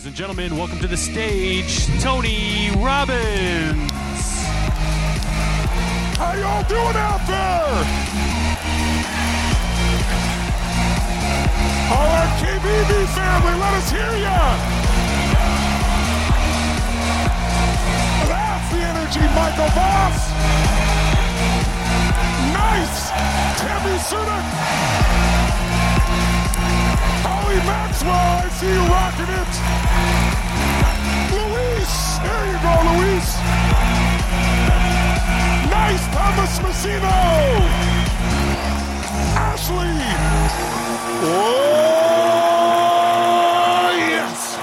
Ladies and gentlemen, welcome to the stage, Tony Robbins. How y'all doing out there? All our KBB family, let us hear ya. That's the energy, Michael Voss. Nice. Tammy Sudik. Holly Maxwell, I see you rocking it. Luis, there you go, Luis. Nice, Thomas Messino. Ashley. Oh, yes.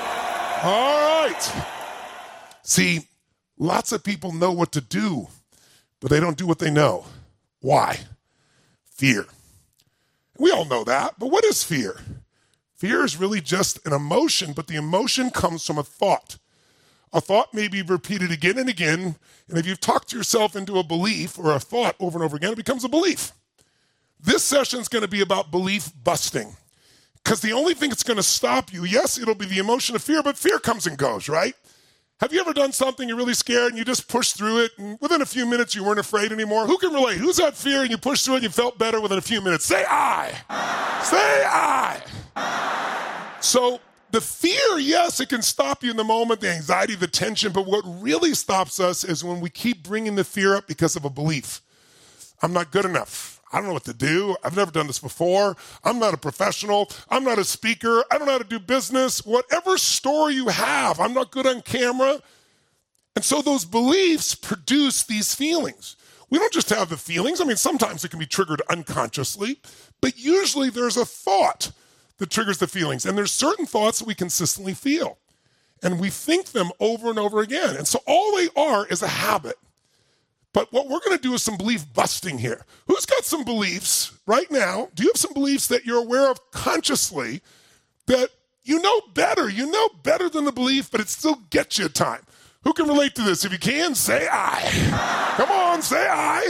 All right. See, lots of people know what to do, but they don't do what they know. Why? Fear. We all know that, but what is fear? Fear is really just an emotion, but the emotion comes from a thought. A thought may be repeated again and again, and if you've talked yourself into a belief or a thought over and over again, it becomes a belief. This session is going to be about belief busting, because the only thing that's going to stop you, yes, it'll be the emotion of fear, but fear comes and goes, right? Have you ever done something you're really scared and you just pushed through it, and within a few minutes you weren't afraid anymore? Who can relate? Who's had fear and you pushed through it and you felt better within a few minutes? Say I. Say I. So the fear, yes, it can stop you in the moment, the anxiety, the tension, but what really stops us is when we keep bringing the fear up because of a belief. I'm not good enough. I don't know what to do. I've never done this before. I'm not a professional. I'm not a speaker. I don't know how to do business. Whatever story you have, I'm not good on camera. And so those beliefs produce these feelings. We don't just have the feelings. I mean, sometimes it can be triggered unconsciously, but usually there's a thought that triggers the feelings. And there's certain thoughts that we consistently feel. And we think them over and over again. And so all they are is a habit. But what we're going to do is some belief busting here. Who's got some beliefs right now? Do you have some beliefs that you're aware of consciously that you know better than the belief, but it still gets you at time? Who can relate to this? If you can, say I. Come on, say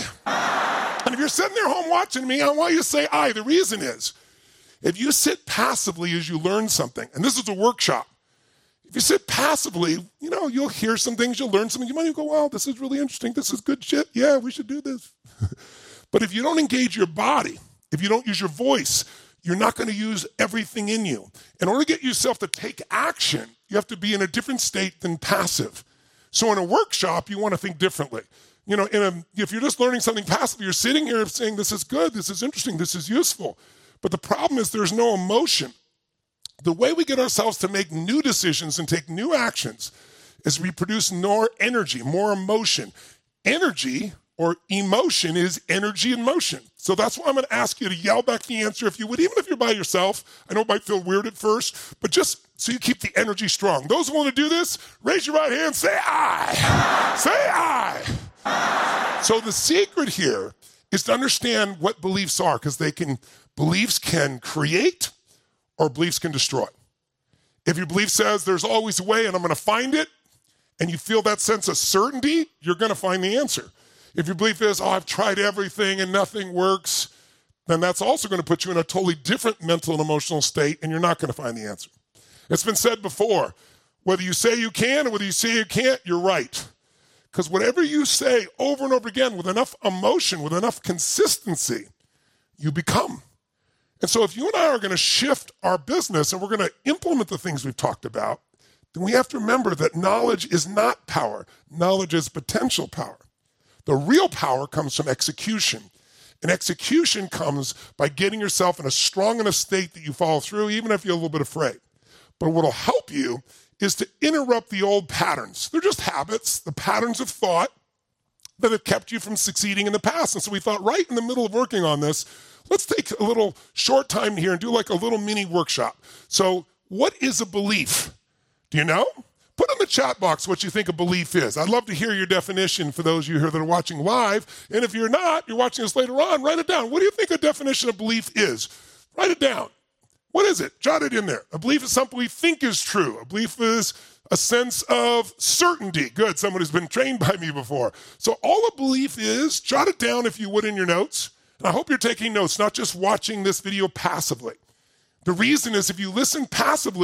I. And if you're sitting there home watching me, I want you to say I. The reason is, if you sit passively as you learn something, and this is a workshop, if you sit passively, you'll hear some things, you'll learn something. You might even go, wow, this is really interesting. This is good shit. Yeah, we should do this. But if you don't engage your body, if you don't use your voice, you're not going to use everything in you. In order to get yourself to take action, you have to be in a different state than passive. So in a workshop, you want to think differently. If you're just learning something passively, you're sitting here saying, this is good, this is interesting, this is useful. But the problem is there's no emotion. The way we get ourselves to make new decisions and take new actions is we produce more energy, more emotion. Energy or emotion is energy in motion. So that's why I'm going to ask you to yell back the answer if you would, even if you're by yourself. I know it might feel weird at first, but just so you keep the energy strong. Those who want to do this, raise your right hand, say I. Say I. So the secret here is to understand what beliefs are, because beliefs can create or beliefs can destroy. If your belief says there's always a way and I'm going to find it, and you feel that sense of certainty, you're going to find the answer. If your belief is, I've tried everything and nothing works, then that's also going to put you in a totally different mental and emotional state, and you're not going to find the answer. It's been said before, whether you say you can or whether you say you can't, you're right. Because whatever you say over and over again with enough emotion, with enough consistency, you become. And so if you and I are going to shift our business and we're going to implement the things we've talked about, then we have to remember that knowledge is not power. Knowledge is potential power. The real power comes from execution. And execution comes by getting yourself in a strong enough state that you follow through, even if you're a little bit afraid. But what will help you is to interrupt the old patterns. They're just habits, the patterns of thought that have kept you from succeeding in the past. And so we thought right in the middle of working on this, let's take a little short time here and do like a little mini workshop. So what is a belief? Do you know? Put in the chat box what you think a belief is. I'd love to hear your definition for those of you here that are watching live. And if you're not, you're watching us later on, write it down. What do you think a definition of belief is? Write it down. What is it? Jot it in there. A belief is something we think is true. A belief is a sense of certainty. Good, someone who's been trained by me before. So all a belief is, jot it down if you would in your notes. And I hope you're taking notes, not just watching this video passively. The reason is if you listen passively,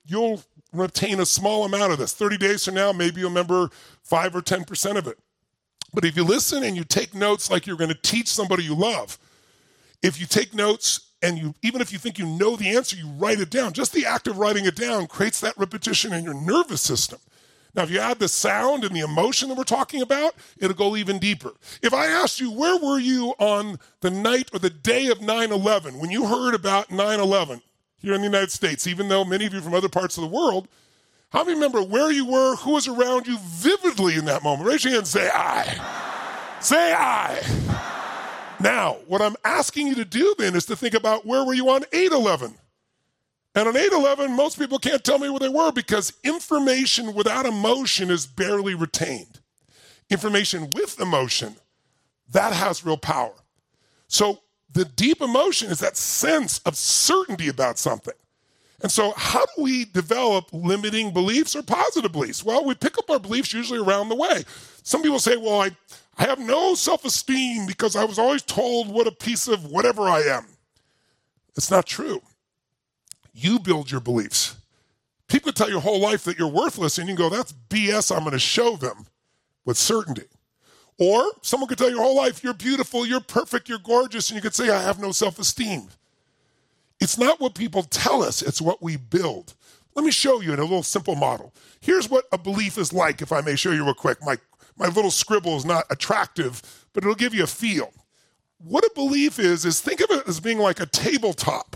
you'll retain a small amount of this. 30 days from now, maybe you'll remember 5 or 10% of it. But if you listen and you take notes like you're going to teach somebody you love, if you take notes and even if you think you know the answer, you write it down. Just the act of writing it down creates that repetition in your nervous system. Now, if you add the sound and the emotion that we're talking about, it'll go even deeper. If I asked you, where were you on the night or the day of 9/11, when you heard about 9/11 here in the United States, even though many of you from other parts of the world, how many remember where you were, who was around you vividly in that moment? Raise your hand and say, I. Say, I. Now, what I'm asking you to do then is to think about where were you on 8/11? And on 8/11, most people can't tell me where they were because information without emotion is barely retained. Information with emotion, that has real power. So the deep emotion is that sense of certainty about something. And so how do we develop limiting beliefs or positive beliefs? Well, we pick up our beliefs usually around the way. Some people say, well, I have no self-esteem because I was always told what a piece of whatever I am. It's not true. You build your beliefs. People tell your whole life that you're worthless, and you can go, that's BS, I'm going to show them with certainty. Or someone could tell your whole life, you're beautiful, you're perfect, you're gorgeous, and you could say, I have no self-esteem. It's not what people tell us, it's what we build. Let me show you in a little simple model. Here's what a belief is like, if I may show you real quick. My little scribble is not attractive, but it'll give you a feel. What a belief is think of it as being like a tabletop.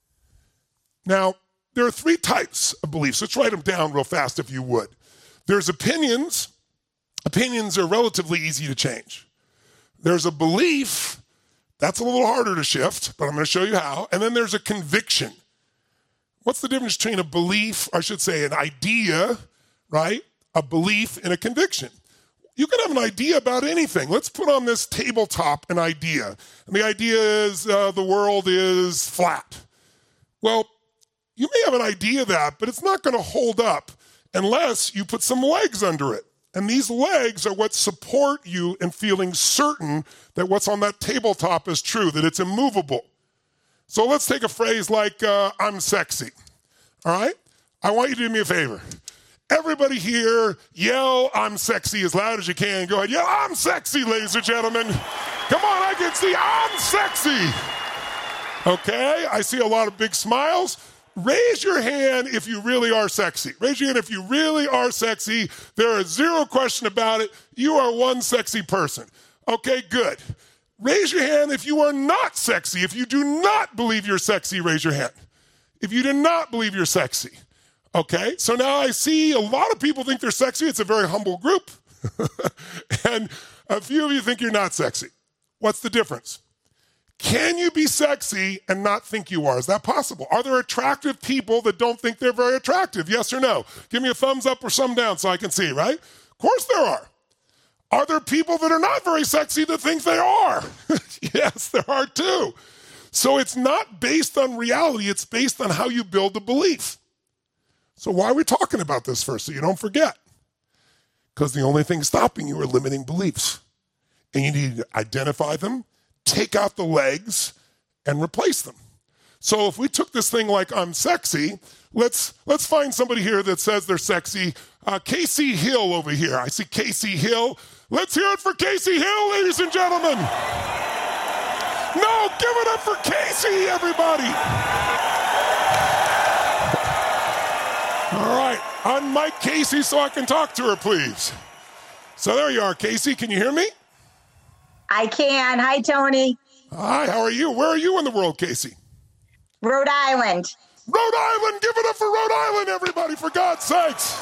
Now, there are 3 types of beliefs. Let's write them down real fast if you would. There's opinions. Opinions are relatively easy to change. There's a belief. That's a little harder to shift, but I'm going to show you how. And then there's a conviction. What's the difference between a belief, I should say an idea, right? A belief and a conviction. You can have an idea about anything. Let's put on this tabletop an idea. And the idea is the world is flat. Well, you may have an idea of that, but it's not going to hold up unless you put some legs under it. And these legs are what support you in feeling certain that what's on that tabletop is true, that it's immovable. So let's take a phrase like, I'm sexy. All right? I want you to do me a favor. Everybody here, yell, I'm sexy as loud as you can. Go ahead, yell, I'm sexy, ladies and gentlemen. Come on, I can see I'm sexy. Okay, I see a lot of big smiles. Raise your hand if you really are sexy. Raise your hand if you really are sexy. There is 0 question about it. You are one sexy person. Okay, good. Raise your hand if you are not sexy. If you do not believe you're sexy, raise your hand. If you do not believe you're sexy. Okay, so now I see a lot of people think they're sexy. It's a very humble group. And a few of you think you're not sexy. What's the difference? Can you be sexy and not think you are? Is that possible? Are there attractive people that don't think they're very attractive? Yes or no? Give me a thumbs up or thumb down so I can see, right? Of course there are. Are there people that are not very sexy that think they are? Yes, there are too. So it's not based on reality. It's based on how you build the belief. So why are we talking about this first? So you don't forget. Because the only thing stopping you are limiting beliefs. And you need to identify them, take out the legs, and replace them. So if we took this thing like I'm sexy, let's find somebody here that says they're sexy. Casey Hill over here. I see Casey Hill. Let's hear it for Casey Hill, ladies and gentlemen. No, give it up for Casey, everybody. All right, unmic Casey so I can talk to her, please. So there you are, Casey. Can you hear me? I can. Hi, Tony. Hi, how are you? Where are you in the world, Casey? Rhode Island. Rhode Island! Give it up for Rhode Island, everybody, for God's sakes.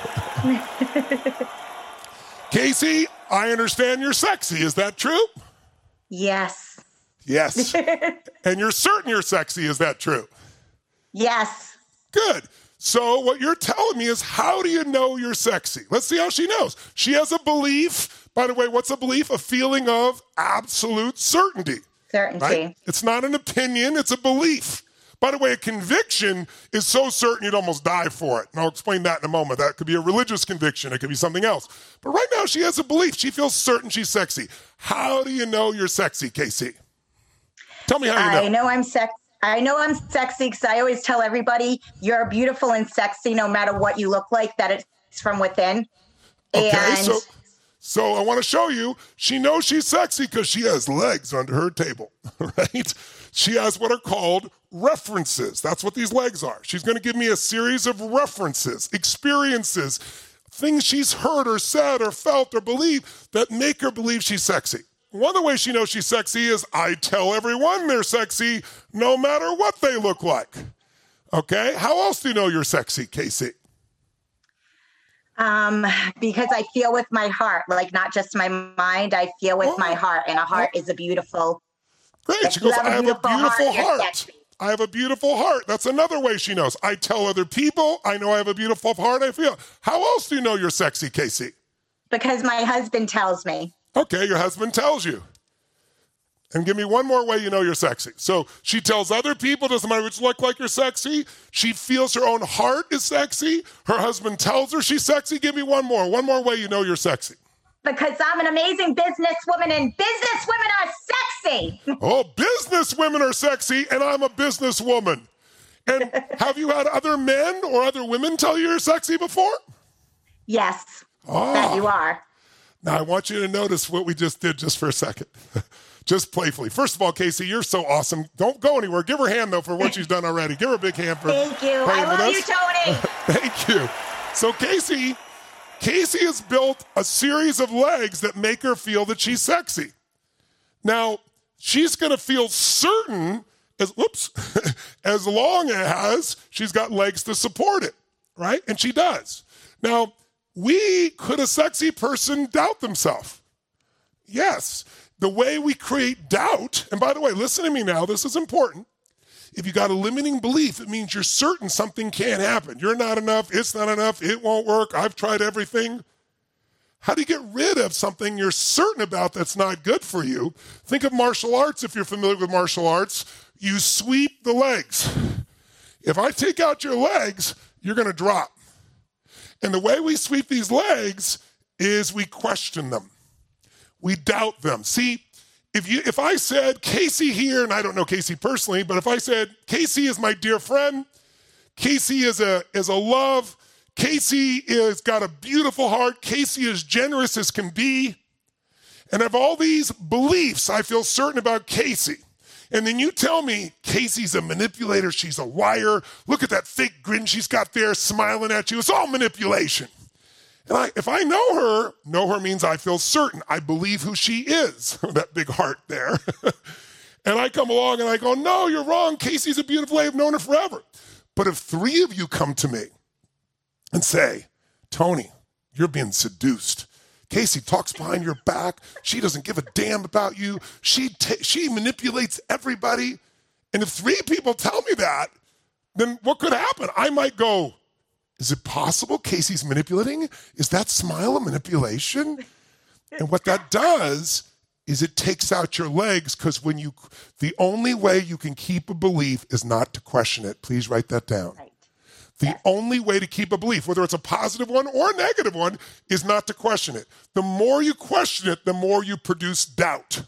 Casey, I understand you're sexy. Is that true? Yes. Yes. And you're certain you're sexy. Is that true? Yes. Good. So what you're telling me is, how do you know you're sexy? Let's see how she knows. She has a belief. By the way, what's a belief? A feeling of absolute certainty. Certainty. Right? It's not an opinion. It's a belief. By the way, a conviction is so certain you'd almost die for it. And I'll explain that in a moment. That could be a religious conviction. It could be something else. But right now, she has a belief. She feels certain she's sexy. How do you know you're sexy, Casey? Tell me how you know. I know I'm sexy. I know I'm sexy because I always tell everybody you're beautiful and sexy no matter what you look like, that it's from within. Okay, And so I want to show you, she knows she's sexy because she has legs under her table, right? She has what are called references. That's what these legs are. She's going to give me a series of references, experiences, things she's heard or said or felt or believed that make her believe she's sexy. One of the ways she knows she's sexy is I tell everyone they're sexy no matter what they look like. Okay? How else do you know you're sexy, Casey? because I feel with my heart, like not just my mind, I feel with my heart, and a heart is a beautiful. Great. She goes, I have a beautiful heart. I have a beautiful heart. That's another way she knows. I tell other people, I know I have a beautiful heart. I feel. How else do you know you're sexy, Casey? Because my husband tells me. Okay, your husband tells you. And give me one more way you know you're sexy. So she tells other people, doesn't matter what you look like, you're sexy. She feels her own heart is sexy. Her husband tells her she's sexy. Give me one more way you know you're sexy. Because I'm an amazing businesswoman, and businesswomen are sexy. Oh, businesswomen are sexy, and I'm a businesswoman. And have you had other men or other women tell you you're sexy before? Yes, that you are. Now, I want you to notice what we just did just for a second. Just playfully. First of all, Casey, you're so awesome. Don't go anywhere. Give her a hand, though, for what she's done already. Give her a big hand for Thank you. playing I with love us. you, Tony. Thank you. So Casey has built a series of legs that make her feel that she's sexy. Now, she's going to feel certain as long as she's got legs to support it, right? And she does. Now, could a sexy person doubt themselves? Yes. The way we create doubt, and by the way, listen to me now, this is important. If you got a limiting belief, it means you're certain something can't happen. You're not enough, it's not enough, it won't work, I've tried everything. How do you get rid of something you're certain about that's not good for you? Think of martial arts, if you're familiar with martial arts. You sweep the legs. If I take out your legs, you're going to drop. And the way we sweep these legs is we question them. We doubt them. See, if I said Casey here, and I don't know Casey personally, but if I said Casey is my dear friend, Casey is a love, Casey has got a beautiful heart, Casey is generous as can be, and of all these beliefs I feel certain about Casey, and then you tell me Casey's a manipulator, she's a liar, look at that fake grin she's got there smiling at you, it's all manipulation. And if I know her means I feel certain. I believe who she is, that big heart there. And I come along and I go, no, you're wrong. Casey's a beautiful lady. I've known her forever. But if three of you come to me and say, Tony, you're being seduced. Casey talks behind your back. She doesn't give a damn about you. She manipulates everybody. And if three people tell me that, then what could happen? I might go, is it possible Casey's manipulating? Is that smile a manipulation? And what that does is it takes out your legs, because the only way you can keep a belief is not to question it. Please write that down. Right. The only way to keep a belief, whether it's a positive one or a negative one, is not to question it. The more you question it, the more you produce doubt.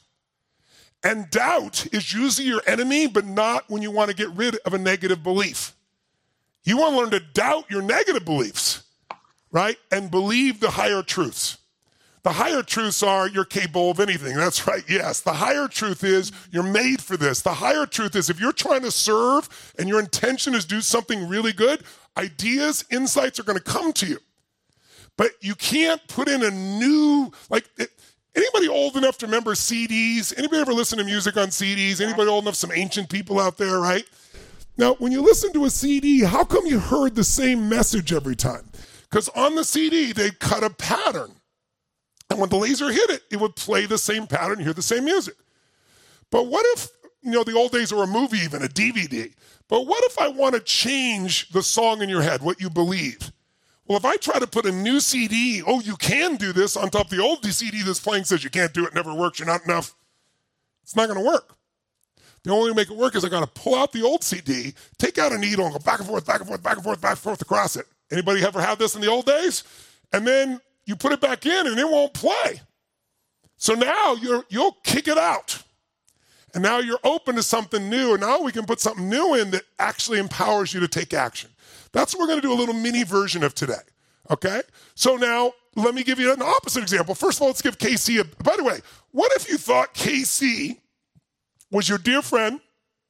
And doubt is usually your enemy, but not when you want to get rid of a negative belief. You want to learn to doubt your negative beliefs, right? And believe the higher truths. The higher truths are you're capable of anything. That's right, yes. The higher truth is you're made for this. The higher truth is if you're trying to serve and your intention is to do something really good, ideas, insights are going to come to you. But you can't put in a new, anybody old enough to remember CDs? Anybody ever listen to music on CDs? Anybody old enough, some ancient people out there, right? Now, when you listen to a CD, how come you heard the same message every time? Because on the CD, they cut a pattern. And when the laser hit it, it would play the same pattern, you hear the same music. But what if, the old days were a movie, even a DVD. But what if I want to change the song in your head, what you believe? Well, if I try to put a new CD, you can do this, on top of the old CD that's playing says you can't do it, never works, you're not enough. It's not going to work. The only way to make it work is I got to pull out the old CD, take out a needle, and go back and forth, back and forth, back and forth, back and forth across it. Anybody ever have this in the old days? And then you put it back in, and it won't play. So now you'll kick it out. And now you're open to something new. And now we can put something new in that actually empowers you to take action. That's what we're going to do a little mini version of today. Okay? So now let me give you an opposite example. First of all, let's give Casey by the way, what if you thought Casey was your dear friend?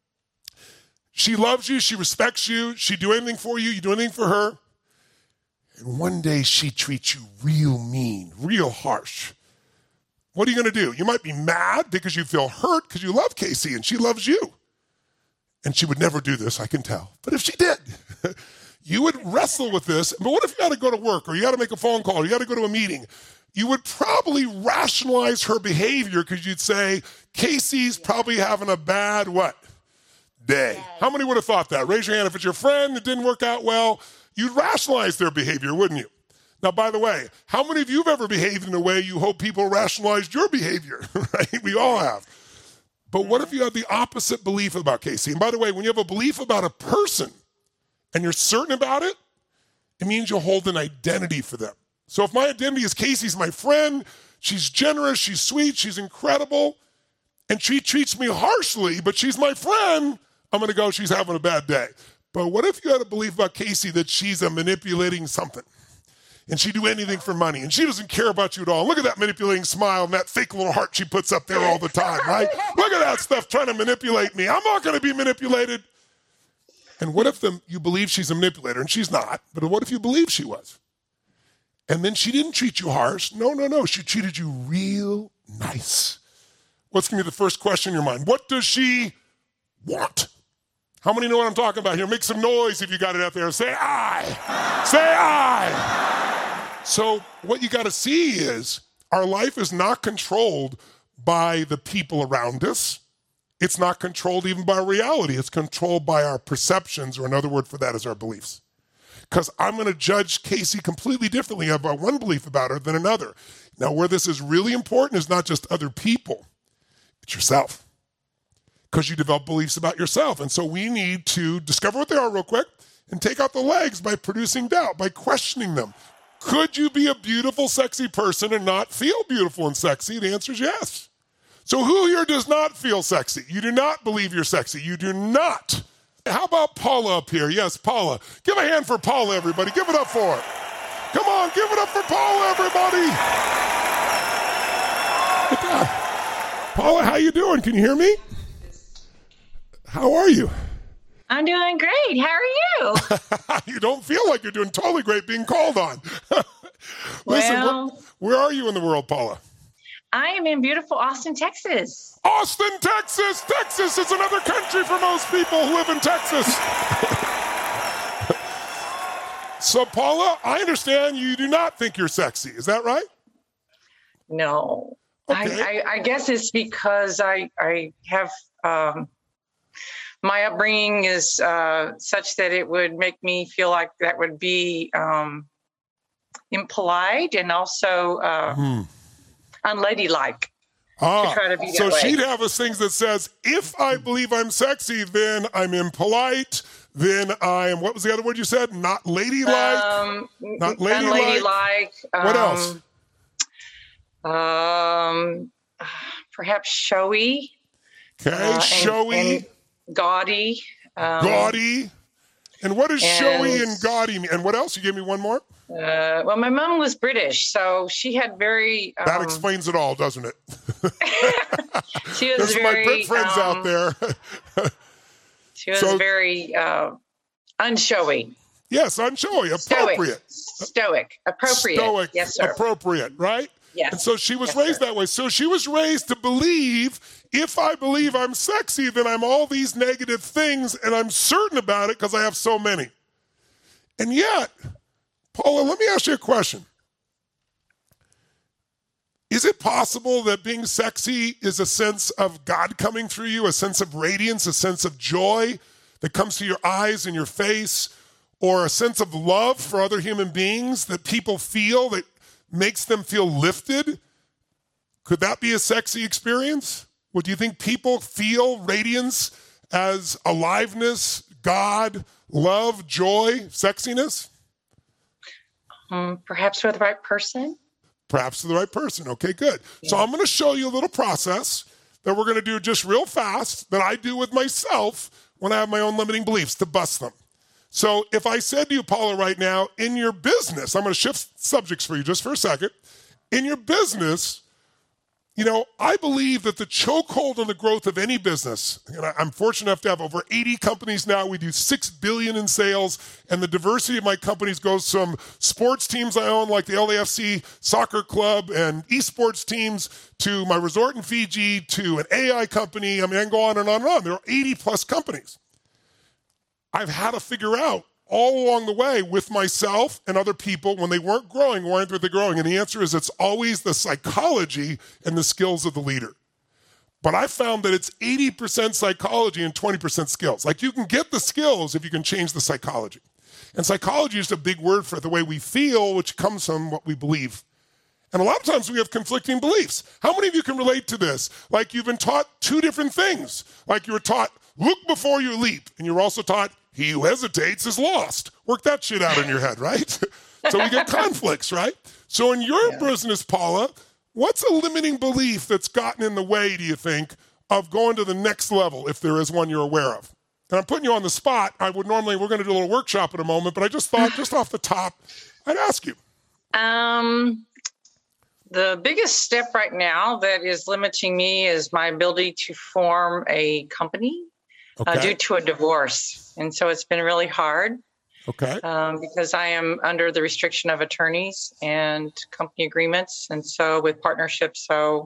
She loves you. She respects you. She'd do anything for you. You do anything for her. And one day she treats you real mean, real harsh. What are you going to do? You might be mad because you feel hurt because you love Casey and she loves you. And she would never do this, I can tell. But if she did, you would wrestle with this. But what if you got to go to work or you got to make a phone call or you got to go to a meeting? You would probably rationalize her behavior because you'd say, Casey's probably having a bad what? Day. How many would have thought that? Raise your hand if it's your friend that didn't work out well. You'd rationalize their behavior, wouldn't you? Now, by the way, how many of you have ever behaved in a way you hope people rationalized your behavior, right? We all have. But what if you have the opposite belief about Casey? And by the way, when you have a belief about a person and you're certain about it, it means you hold an identity for them. So if my identity is Casey's my friend, she's generous, she's sweet, she's incredible, and she treats me harshly, but she's my friend, I'm going to go, she's having a bad day. But what if you had a belief about Casey that she's a manipulating something? And she'd do anything for money, and she doesn't care about you at all. Look at that manipulating smile and that fake little heart she puts up there all the time, right? Look at that stuff trying to manipulate me. I'm not going to be manipulated. And what if you believe she's a manipulator, and she's not, but what if you believe she was? And then she didn't treat you harsh. No. She treated you real nice. What's going to be the first question in your mind? What does she want? How many know what I'm talking about here? Make some noise if you got it out there. Say I. Say I. So what you got to see is our life is not controlled by the people around us. It's not controlled even by reality. It's controlled by our perceptions, or another word for that is our beliefs. Because I'm going to judge Casey completely differently about one belief about her than another. Now, where this is really important is not just other people. It's yourself. Because you develop beliefs about yourself. And so we need to discover what they are real quick and take out the legs by producing doubt, by questioning them. Could you be a beautiful, sexy person and not feel beautiful and sexy? The answer is yes. So who here does not feel sexy? You do not believe you're sexy. You do not. How about Paula up here? Yes, Paula. Give a hand for Paula, everybody. Give it up for her. Come on, give it up for Paula, everybody. Paula, how you doing? Can you hear me? How are you? I'm doing great. How are you? You don't feel like you're doing totally great being called on. Listen, where are you in the world, Paula? I am in beautiful Austin, Texas. Austin, Texas! Texas is another country for most people who live in Texas. So, Paula, I understand you do not think you're sexy. Is that right? No. Okay. I guess it's because I have... my upbringing is such that it would make me feel like that would be impolite and also unladylike. To try to be so that way. She'd have us things that says, if I believe I'm sexy, then I'm impolite, then I'm, what was the other word you said? Not ladylike? Not ladylike. Unladylike. What else? Perhaps showy. Okay, showy. And gaudy. Gaudy. And what does showy and gaudy mean? And what else? You gave me one more? Well, my mom was British, so she had very... that explains it all, doesn't it? She was There's very... my Brit friends out there. She was very unshowy. Yes, unshowy. Appropriate. Stoic. Appropriate. Stoic. Yes, sir. Appropriate, right? Yes. And so she was raised that way. So she was raised to believe, if I believe I'm sexy, then I'm all these negative things, and I'm certain about it because I have so many. And yet, Paula, let me ask you a question. Is it possible that being sexy is a sense of God coming through you, a sense of radiance, a sense of joy that comes to your eyes and your face, or a sense of love for other human beings that people feel that makes them feel lifted? Could that be a sexy experience? Well, do you think people feel radiance as aliveness, God, love, joy, sexiness? Perhaps for the right person. Perhaps for the right person. Okay, good. Yeah. So I'm going to show you a little process that we're going to do just real fast that I do with myself when I have my own limiting beliefs to bust them. So if I said to you, Paula, right now, in your business, I'm going to shift subjects for you just for a second. In your business, I believe that the chokehold on the growth of any business, and I'm fortunate enough to have over 80 companies now. We do $6 billion in sales, and the diversity of my companies goes from sports teams I own, like the LAFC soccer club, and esports teams, to my resort in Fiji, to an AI company. I mean, I can go on and on and on. There are 80 plus companies. I've had to figure out all along the way with myself and other people when they weren't growing, why aren't they growing? And the answer is it's always the psychology and the skills of the leader. But I found that it's 80% psychology and 20% skills. Like, you can get the skills if you can change the psychology. And psychology is a big word for the way we feel, which comes from what we believe. And a lot of times we have conflicting beliefs. How many of you can relate to this? Like, you've been taught two different things. Like, you were taught, look before you leap. And you were also taught, he who hesitates is lost. Work that shit out in your head, right? So we get conflicts, right? So in your business, Paula, what's a limiting belief that's gotten in the way, do you think, of going to the next level, if there is one you're aware of? And I'm putting you on the spot. We're going to do a little workshop in a moment, but I just thought, just off the top, I'd ask you. The biggest step right now that is limiting me is my ability to form a company due to a divorce. And so it's been really hard. Okay. Because I am under the restriction of attorneys and company agreements. And so with partnerships,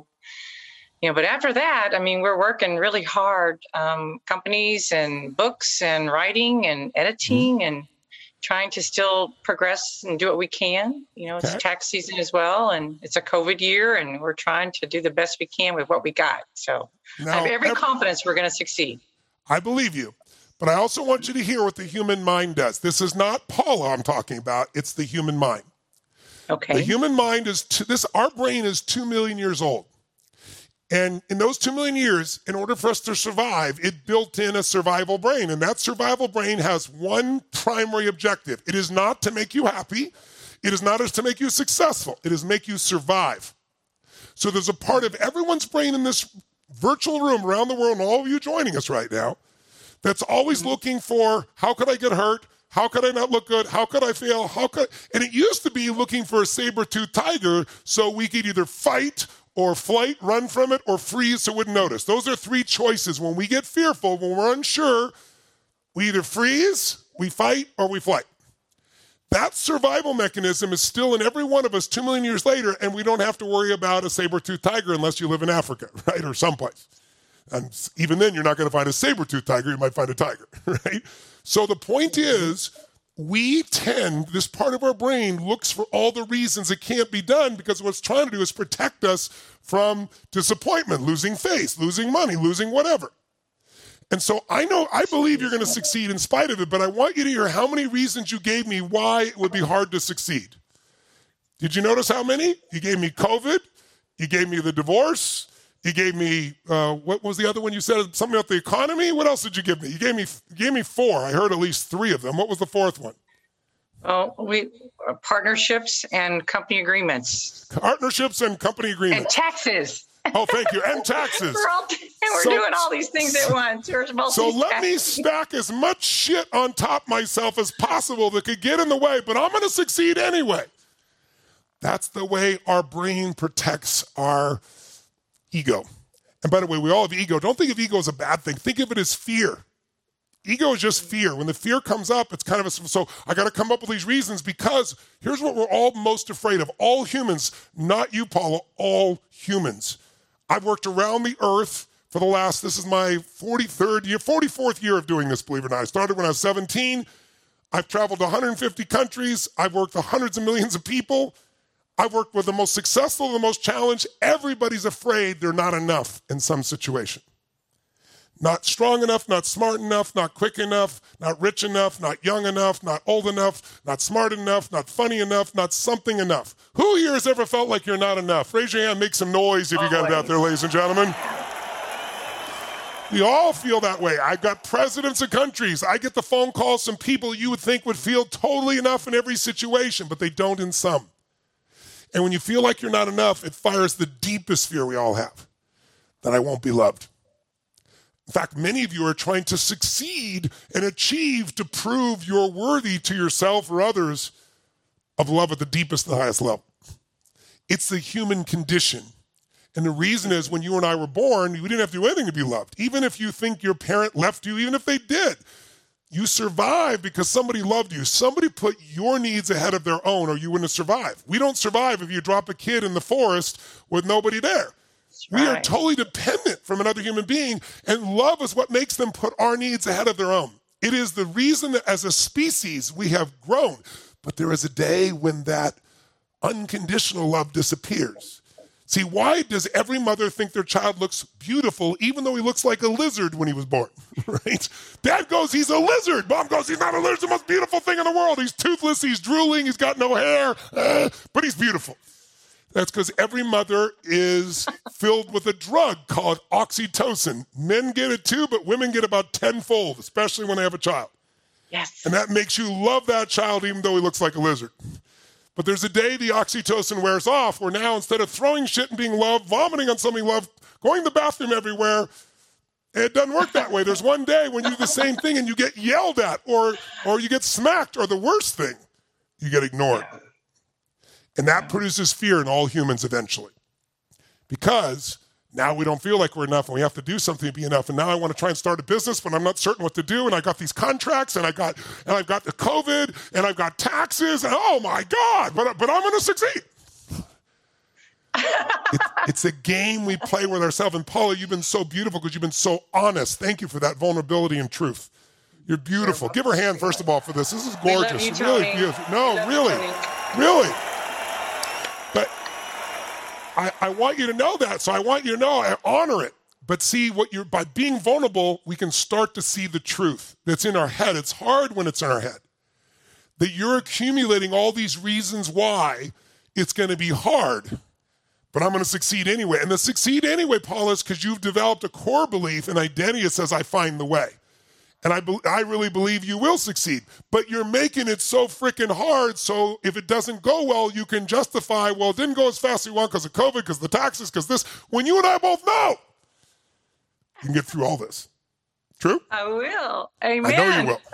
but after that, I mean, we're working really hard, companies and books and writing and editing and trying to still progress and do what we can. It's tax season as well, and it's a COVID year, and we're trying to do the best we can with what we got. So I have every confidence we're going to succeed. I believe you. But I also want you to hear what the human mind does. This is not Paula I'm talking about. It's the human mind. Okay. The human mind is, our brain is 2 million years old. And in those 2 million years, in order for us to survive, it built in a survival brain. And that survival brain has one primary objective. It is not to make you happy. It is not to make you successful. It is to make you survive. So there's a part of everyone's brain in this virtual room around the world, and all of you joining us right now, that's always looking for, how could I get hurt? How could I not look good? How could I fail? And it used to be looking for a saber-toothed tiger so we could either fight or flight, run from it, or freeze so it wouldn't notice. Those are three choices. When we get fearful, when we're unsure, we either freeze, we fight, or we flight. That survival mechanism is still in every one of us 2 million years later, and we don't have to worry about a saber-toothed tiger unless you live in Africa, right, or someplace. And even then, you're not going to find a saber-toothed tiger. You might find a tiger, right? So the point is, this part of our brain looks for all the reasons it can't be done, because what it's trying to do is protect us from disappointment, losing face, losing money, losing whatever. And so I believe you're going to succeed in spite of it, but I want you to hear how many reasons you gave me why it would be hard to succeed. Did you notice how many? You gave me COVID. You gave me the divorce. You gave me, what was the other one you said? Something about the economy? What else did you give me? You gave me four. I heard at least three of them. What was the fourth one? Partnerships and company agreements. Partnerships and company agreements. And taxes. Oh, thank you. And taxes. we're doing all these things at once. So let me stack as much shit on top of myself as possible that could get in the way, but I'm going to succeed anyway. That's the way our brain protects our ego. And by the way, we all have ego. Don't think of ego as a bad thing. Think of it as fear. Ego is just fear. When the fear comes up, it's kind of so I got to come up with these reasons, because here's what we're all most afraid of. All humans, not you, Paula, all humans. I've worked around the earth for this is my 44th year of doing this, believe it or not. I started when I was 17. I've traveled to 150 countries. I've worked with hundreds of millions of people. I've worked with the most successful, the most challenged. Everybody's afraid they're not enough in some situation. Not strong enough, not smart enough, not quick enough, not rich enough, not young enough, not old enough, not smart enough, not funny enough, not something enough. Who here has ever felt like you're not enough? Raise your hand, make some noise if you got it out there, ladies and gentlemen. We all feel that way. I've got presidents of countries. I get the phone calls from people you would think would feel totally enough in every situation, but they don't in some. And when you feel like you're not enough, it fires the deepest fear we all have. that I won't be loved. In fact, many of you are trying to succeed and achieve to prove you're worthy to yourself or others of love at the deepest and highest level. It's the human condition. And the reason is when you and I were born, we didn't have to do anything to be loved. Even if you think your parent left you, even if they did, you survived because somebody loved you. Somebody put your needs ahead of their own or you wouldn't have survived. We don't survive if you drop a kid in the forest with nobody there. Right. We are totally dependent from another human being, and love is what makes them put our needs ahead of their own. It is the reason that as a species we have grown. But there is a day when that unconditional love disappears. See, why does every mother think their child looks beautiful even though he looks like a lizard when he was born, right? Dad goes, he's a lizard. Mom goes, he's not a lizard, the most beautiful thing in the world. He's toothless, he's drooling, he's got no hair, but he's beautiful. That's because every mother is filled with a drug called oxytocin. Men get it too, but women get about tenfold, especially when they have a child. Yes. And that makes you love that child even though he looks like a lizard. But there's a day the oxytocin wears off where now instead of throwing shit and being loved, vomiting on something you love, going to the bathroom everywhere, it doesn't work that way. There's one day when you do the same thing and you get yelled at or you get smacked, or the worst thing, you get ignored. And that produces fear in all humans eventually. Because now we don't feel like we're enough and we have to do something to be enough. And now I want to try and start a business, but I'm not certain what to do. And I got these contracts and I've got the COVID and I've got taxes. And oh my God, but I'm going to succeed. It's a game we play with ourselves. And Paula, you've been so beautiful because you've been so honest. Thank you for that vulnerability and truth. You're beautiful. Give her a hand, first of all, for this. This is gorgeous. It's really beautiful. No, really. But I want you to know that. So I want you to know I honor it. But see, by being vulnerable, we can start to see the truth that's in our head. It's hard when it's in our head. That you're accumulating all these reasons why it's going to be hard, but I'm going to succeed anyway. And the succeed anyway, Paula, is because you've developed a core belief and identity that says, I find the way. And I really believe you will succeed. But you're making it so freaking hard, so if it doesn't go well, you can justify, well, it didn't go as fast as we want because of COVID, because of the taxes, because this. When you and I both know, you can get through all this. True? I will. Amen. I know you will.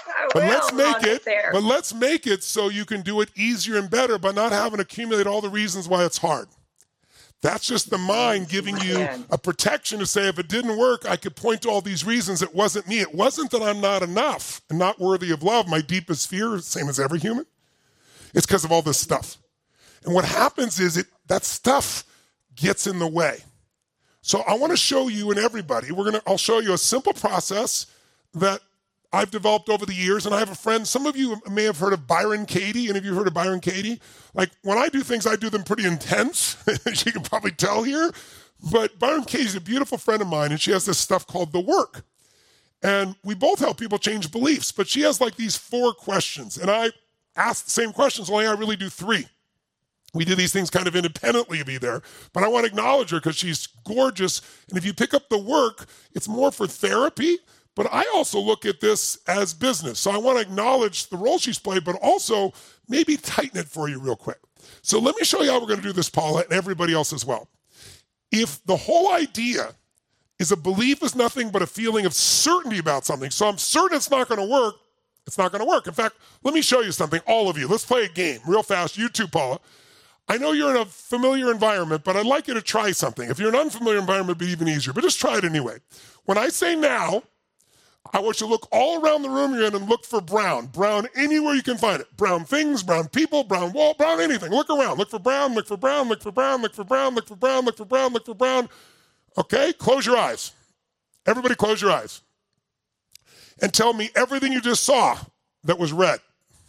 But let's make it so you can do it easier and better by not having to accumulate all the reasons why it's hard. That's just the mind giving you a protection to say, if it didn't work, I could point to all these reasons. It wasn't me. It wasn't that I'm not enough and not worthy of love. My deepest fear, same as every human, it's because of all this stuff. And what happens is that stuff gets in the way. So I want to show you and everybody, I'll show you a simple process that I've developed over the years. And I have a friend, some of you may have heard of Byron Katie. Any of you heard of Byron Katie? Like when I do things, I do them pretty intense, as you can probably tell here. But Byron Katie's a beautiful friend of mine, and she has this stuff called The Work. And we both help people change beliefs, but she has like these 4 questions. And I ask the same questions, only I really do 3. We do these things kind of independently of either, but I want to acknowledge her because she's gorgeous. And if you pick up The Work, it's more for therapy, but I also look at this as business. So I want to acknowledge the role she's played, but also maybe tighten it for you real quick. So let me show you how we're going to do this, Paula, and everybody else as well. If the whole idea is a belief is nothing but a feeling of certainty about something, so I'm certain it's not going to work, it's not going to work. In fact, let me show you something, all of you. Let's play a game real fast. You too, Paula. I know you're in a familiar environment, but I'd like you to try something. If you're in an unfamiliar environment, it'd be even easier, but just try it anyway. When I say now, I want you to look all around the room you're in and look for brown. Brown anywhere you can find it. Brown things, brown people, brown wall, brown anything. Look around. Look for brown, look for brown, look for brown, look for brown, look for brown, look for brown, look for brown. Okay? Close your eyes. Everybody close your eyes. And tell me everything you just saw that was red.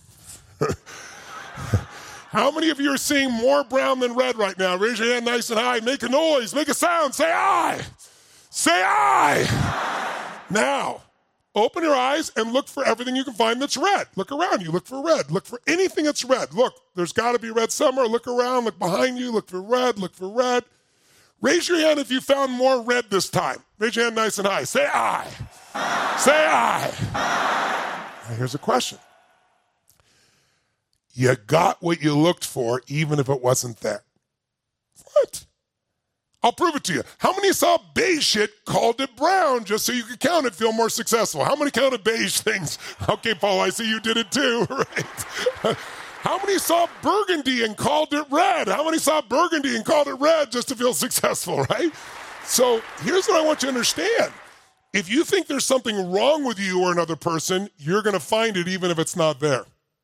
How many of you are seeing more brown than red right now? Raise your hand nice and high. Make a noise. Make a sound. Say aye. Say aye. Now, open your eyes and look for everything you can find that's red. Look around you. Look for red. Look for anything that's red. Look, there's got to be red somewhere. Look around. Look behind you. Look for red. Look for red. Raise your hand if you found more red this time. Raise your hand nice and high. Say aye. Say aye. Now, here's a question. You got what you looked for even if it wasn't there. What? I'll prove it to you. How many saw beige shit, called it brown, just so you could count it, feel more successful? How many counted beige things? Okay, Paul, I see you did it too, right? How many saw burgundy and called it red? How many saw burgundy and called it red just to feel successful, right? So here's what I want you to understand. If you think there's something wrong with you or another person, you're going to find it even if it's not there.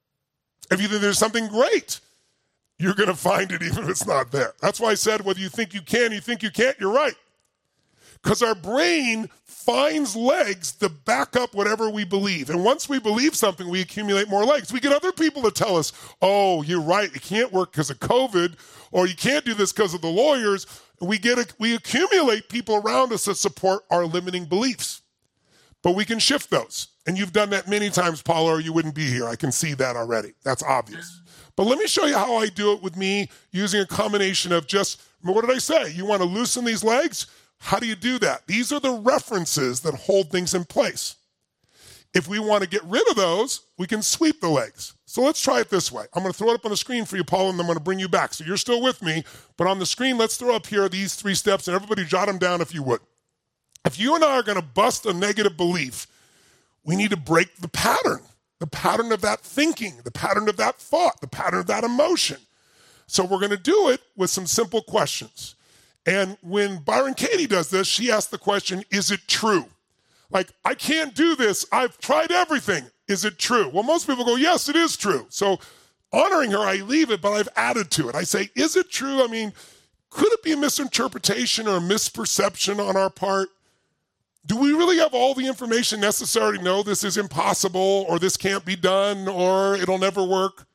If you think there's something great, you're going to find it even if it's not there. That's why I said whether you think you can, you think you can't, you're right. Because our brain finds legs to back up whatever we believe. And once we believe something, we accumulate more legs. We get other people to tell us, oh, you're right, it can't work because of COVID, or you can't do this because of the lawyers. We accumulate people around us that support our limiting beliefs. But we can shift those. And you've done that many times, Paula, or you wouldn't be here. I can see that already. That's obvious. But let me show you how I do it with me using a combination of just, what did I say? You want to loosen these legs? How do you do that? These are the references that hold things in place. If we want to get rid of those, we can sweep the legs. So let's try it this way. I'm going to throw it up on the screen for you, Paul, and I'm going to bring you back. So you're still with me, but on the screen, let's throw up here these 3 steps, and everybody jot them down if you would. If you and I are going to bust a negative belief, we need to break the pattern of that thinking, the pattern of that thought, the pattern of that emotion. So we're going to do it with some simple questions. And when Byron Katie does this, she asks the question, is it true? Like, I can't do this. I've tried everything. Is it true? Well, most people go, yes, it is true. So honoring her, I leave it, but I've added to it. I say, is it true? I mean, could it be a misinterpretation or a misperception on our part? Do we really have all the information necessary to know this is impossible or this can't be done or it'll never work?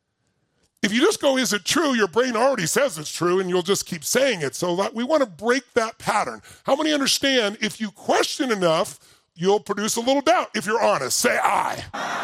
If you just go, is it true? Your brain already says it's true and you'll just keep saying it. So we want to break that pattern. How many understand if you question enough, you'll produce a little doubt? If you're honest, say I.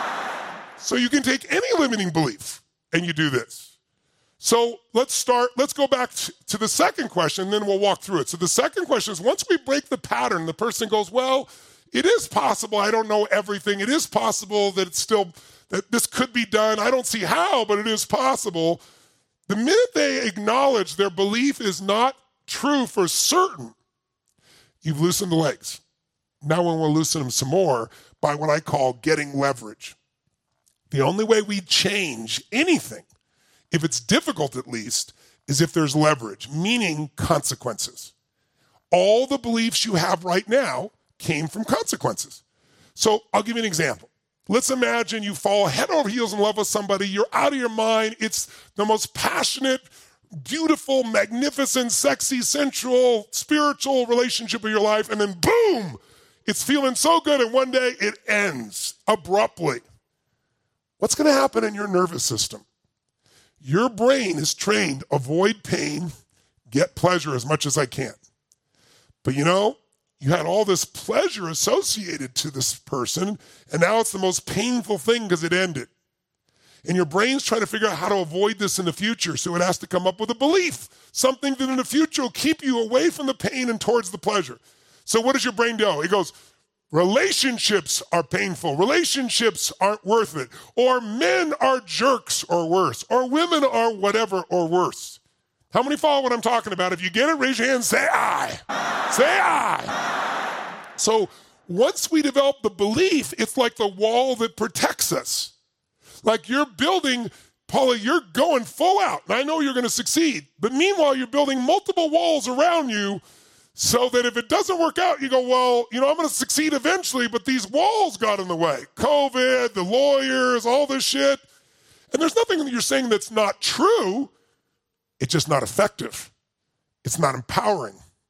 So you can take any limiting belief and you do this. So let's go back to the second question, then we'll walk through it. So the second question is, once we break the pattern, the person goes, well, it is possible. I don't know everything. It is possible that that this could be done. I don't see how, but it is possible. The minute they acknowledge their belief is not true for certain, you've loosened the legs. Now we will loosen them some more by what I call getting leverage. The only way we change anything, if it's difficult at least, is if there's leverage, meaning consequences. All the beliefs you have right now came from consequences. So I'll give you an example. Let's imagine you fall head over heels in love with somebody. You're out of your mind. It's the most passionate, beautiful, magnificent, sexy, sensual, spiritual relationship of your life. And then boom, it's feeling so good. And one day it ends abruptly. What's going to happen in your nervous system? Your brain is trained, avoid pain, get pleasure as much as I can. But you had all this pleasure associated to this person, and now it's the most painful thing because it ended. And your brain's trying to figure out how to avoid this in the future, so it has to come up with a belief, something that in the future will keep you away from the pain and towards the pleasure. So what does your brain do? It goes, relationships are painful, relationships aren't worth it, or men are jerks or worse, or women are whatever or worse. How many follow what I'm talking about? If you get it, raise your hand, say I. Say I. So once we develop the belief, it's like the wall that protects us. Like you're building, Paula, you're going full out. And I know you're going to succeed. But meanwhile, you're building multiple walls around you so that if it doesn't work out, you go, well, I'm going to succeed eventually, but these walls got in the way. COVID, the lawyers, all this shit. And there's nothing that you're saying that's not true. It's just not effective. It's not empowering.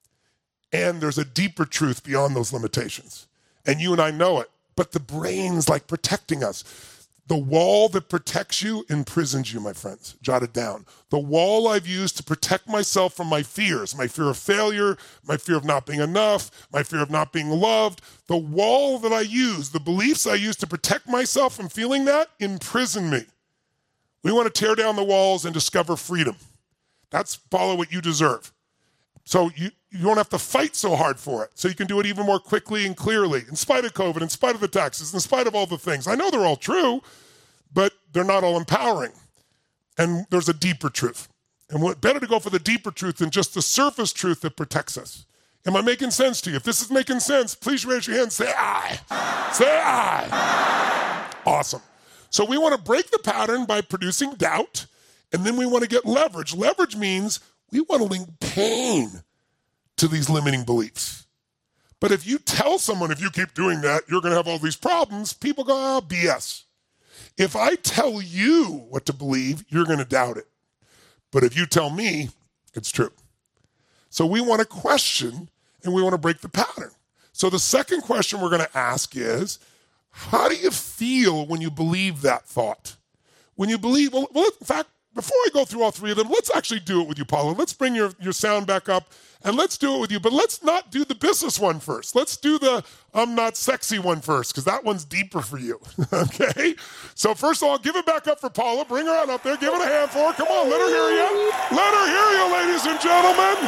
And there's a deeper truth beyond those limitations. And you and I know it. But the brain's like protecting us. The wall that protects you imprisons you, my friends. Jot it down. The wall I've used to protect myself from my fears, my fear of failure, my fear of not being enough, my fear of not being loved, the wall that I use, the beliefs I use to protect myself from feeling that, imprison me. We want to tear down the walls and discover freedom. That's, Paula, what you deserve. So you don't have to fight so hard for it. So you can do it even more quickly and clearly, in spite of COVID, in spite of the taxes, in spite of all the things. I know they're all true, but they're not all empowering. And there's a deeper truth. And what better to go for the deeper truth than just the surface truth that protects us? Am I making sense to you? If this is making sense, please raise your hand and say aye. Say aye. Awesome. So we want to break the pattern by producing doubt, and then we want to get leverage. Leverage means we want to link pain to these limiting beliefs. But if you tell someone, if you keep doing that, you're going to have all these problems, people go, oh, BS. If I tell you what to believe, you're going to doubt it. But if you tell me, it's true. So we want to question and we want to break the pattern. So the second question we're going to ask is, how do you feel when you believe that thought? When you believe, well, in fact, before I go through all three of them, let's actually do it with you, Paula. Let's bring your sound back up and let's do it with you. But let's not do the business one first. Let's do the I'm not sexy one first, because that one's deeper for you. Okay? So first of all, give it back up for Paula. Bring her on up there. Give it a hand for her. Come on, let her hear you. Let her hear you, ladies and gentlemen.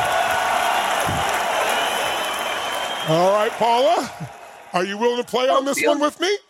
All right, Paula. Are you willing to play on this one with me?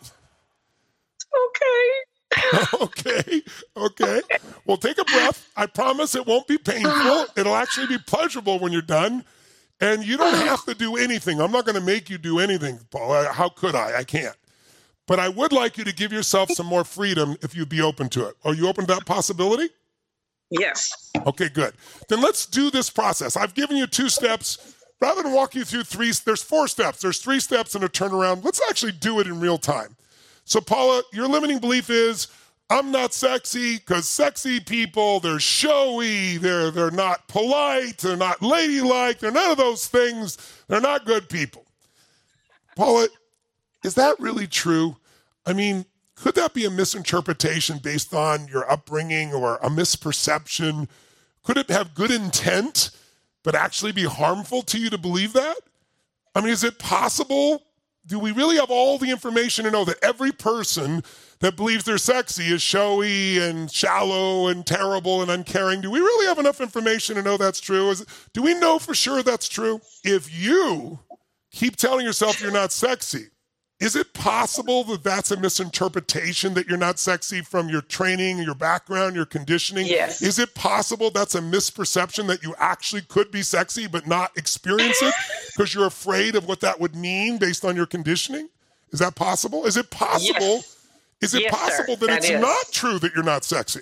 Okay. Okay. Well, take a breath. I promise it won't be painful. It'll actually be pleasurable when you're done. And you don't have to do anything. I'm not going to make you do anything, Paula. How could I? I can't. But I would like you to give yourself some more freedom if you'd be open to it. Are you open to that possibility? Yes. Okay, good. Then let's do this process. I've given you 2 steps. Rather than walk you through 3, there's 4 steps. There's 3 steps and a turnaround. Let's actually do it in real time. So, Paula, your limiting belief is, I'm not sexy because sexy people, they're showy, they're not polite, they're not ladylike, they're none of those things. They're not good people. Paula, is that really true? I mean, could that be a misinterpretation based on your upbringing or a misperception? Could it have good intent, but actually be harmful to you to believe that? I mean, is it possible? Do we really have all the information to know that every person that believes they're sexy is showy and shallow and terrible and uncaring? Do we really have enough information to know that's true? Do we know for sure that's true? If you keep telling yourself you're not sexy, is it possible that that's a misinterpretation, that you're not sexy from your training, your background, your conditioning? Yes. Is it possible that's a misperception that you actually could be sexy but not experience it because you're afraid of what that would mean based on your conditioning? Is that possible? Is it possible? Yes. Is it Yes, possible sir. that it's is. not true that you're not sexy?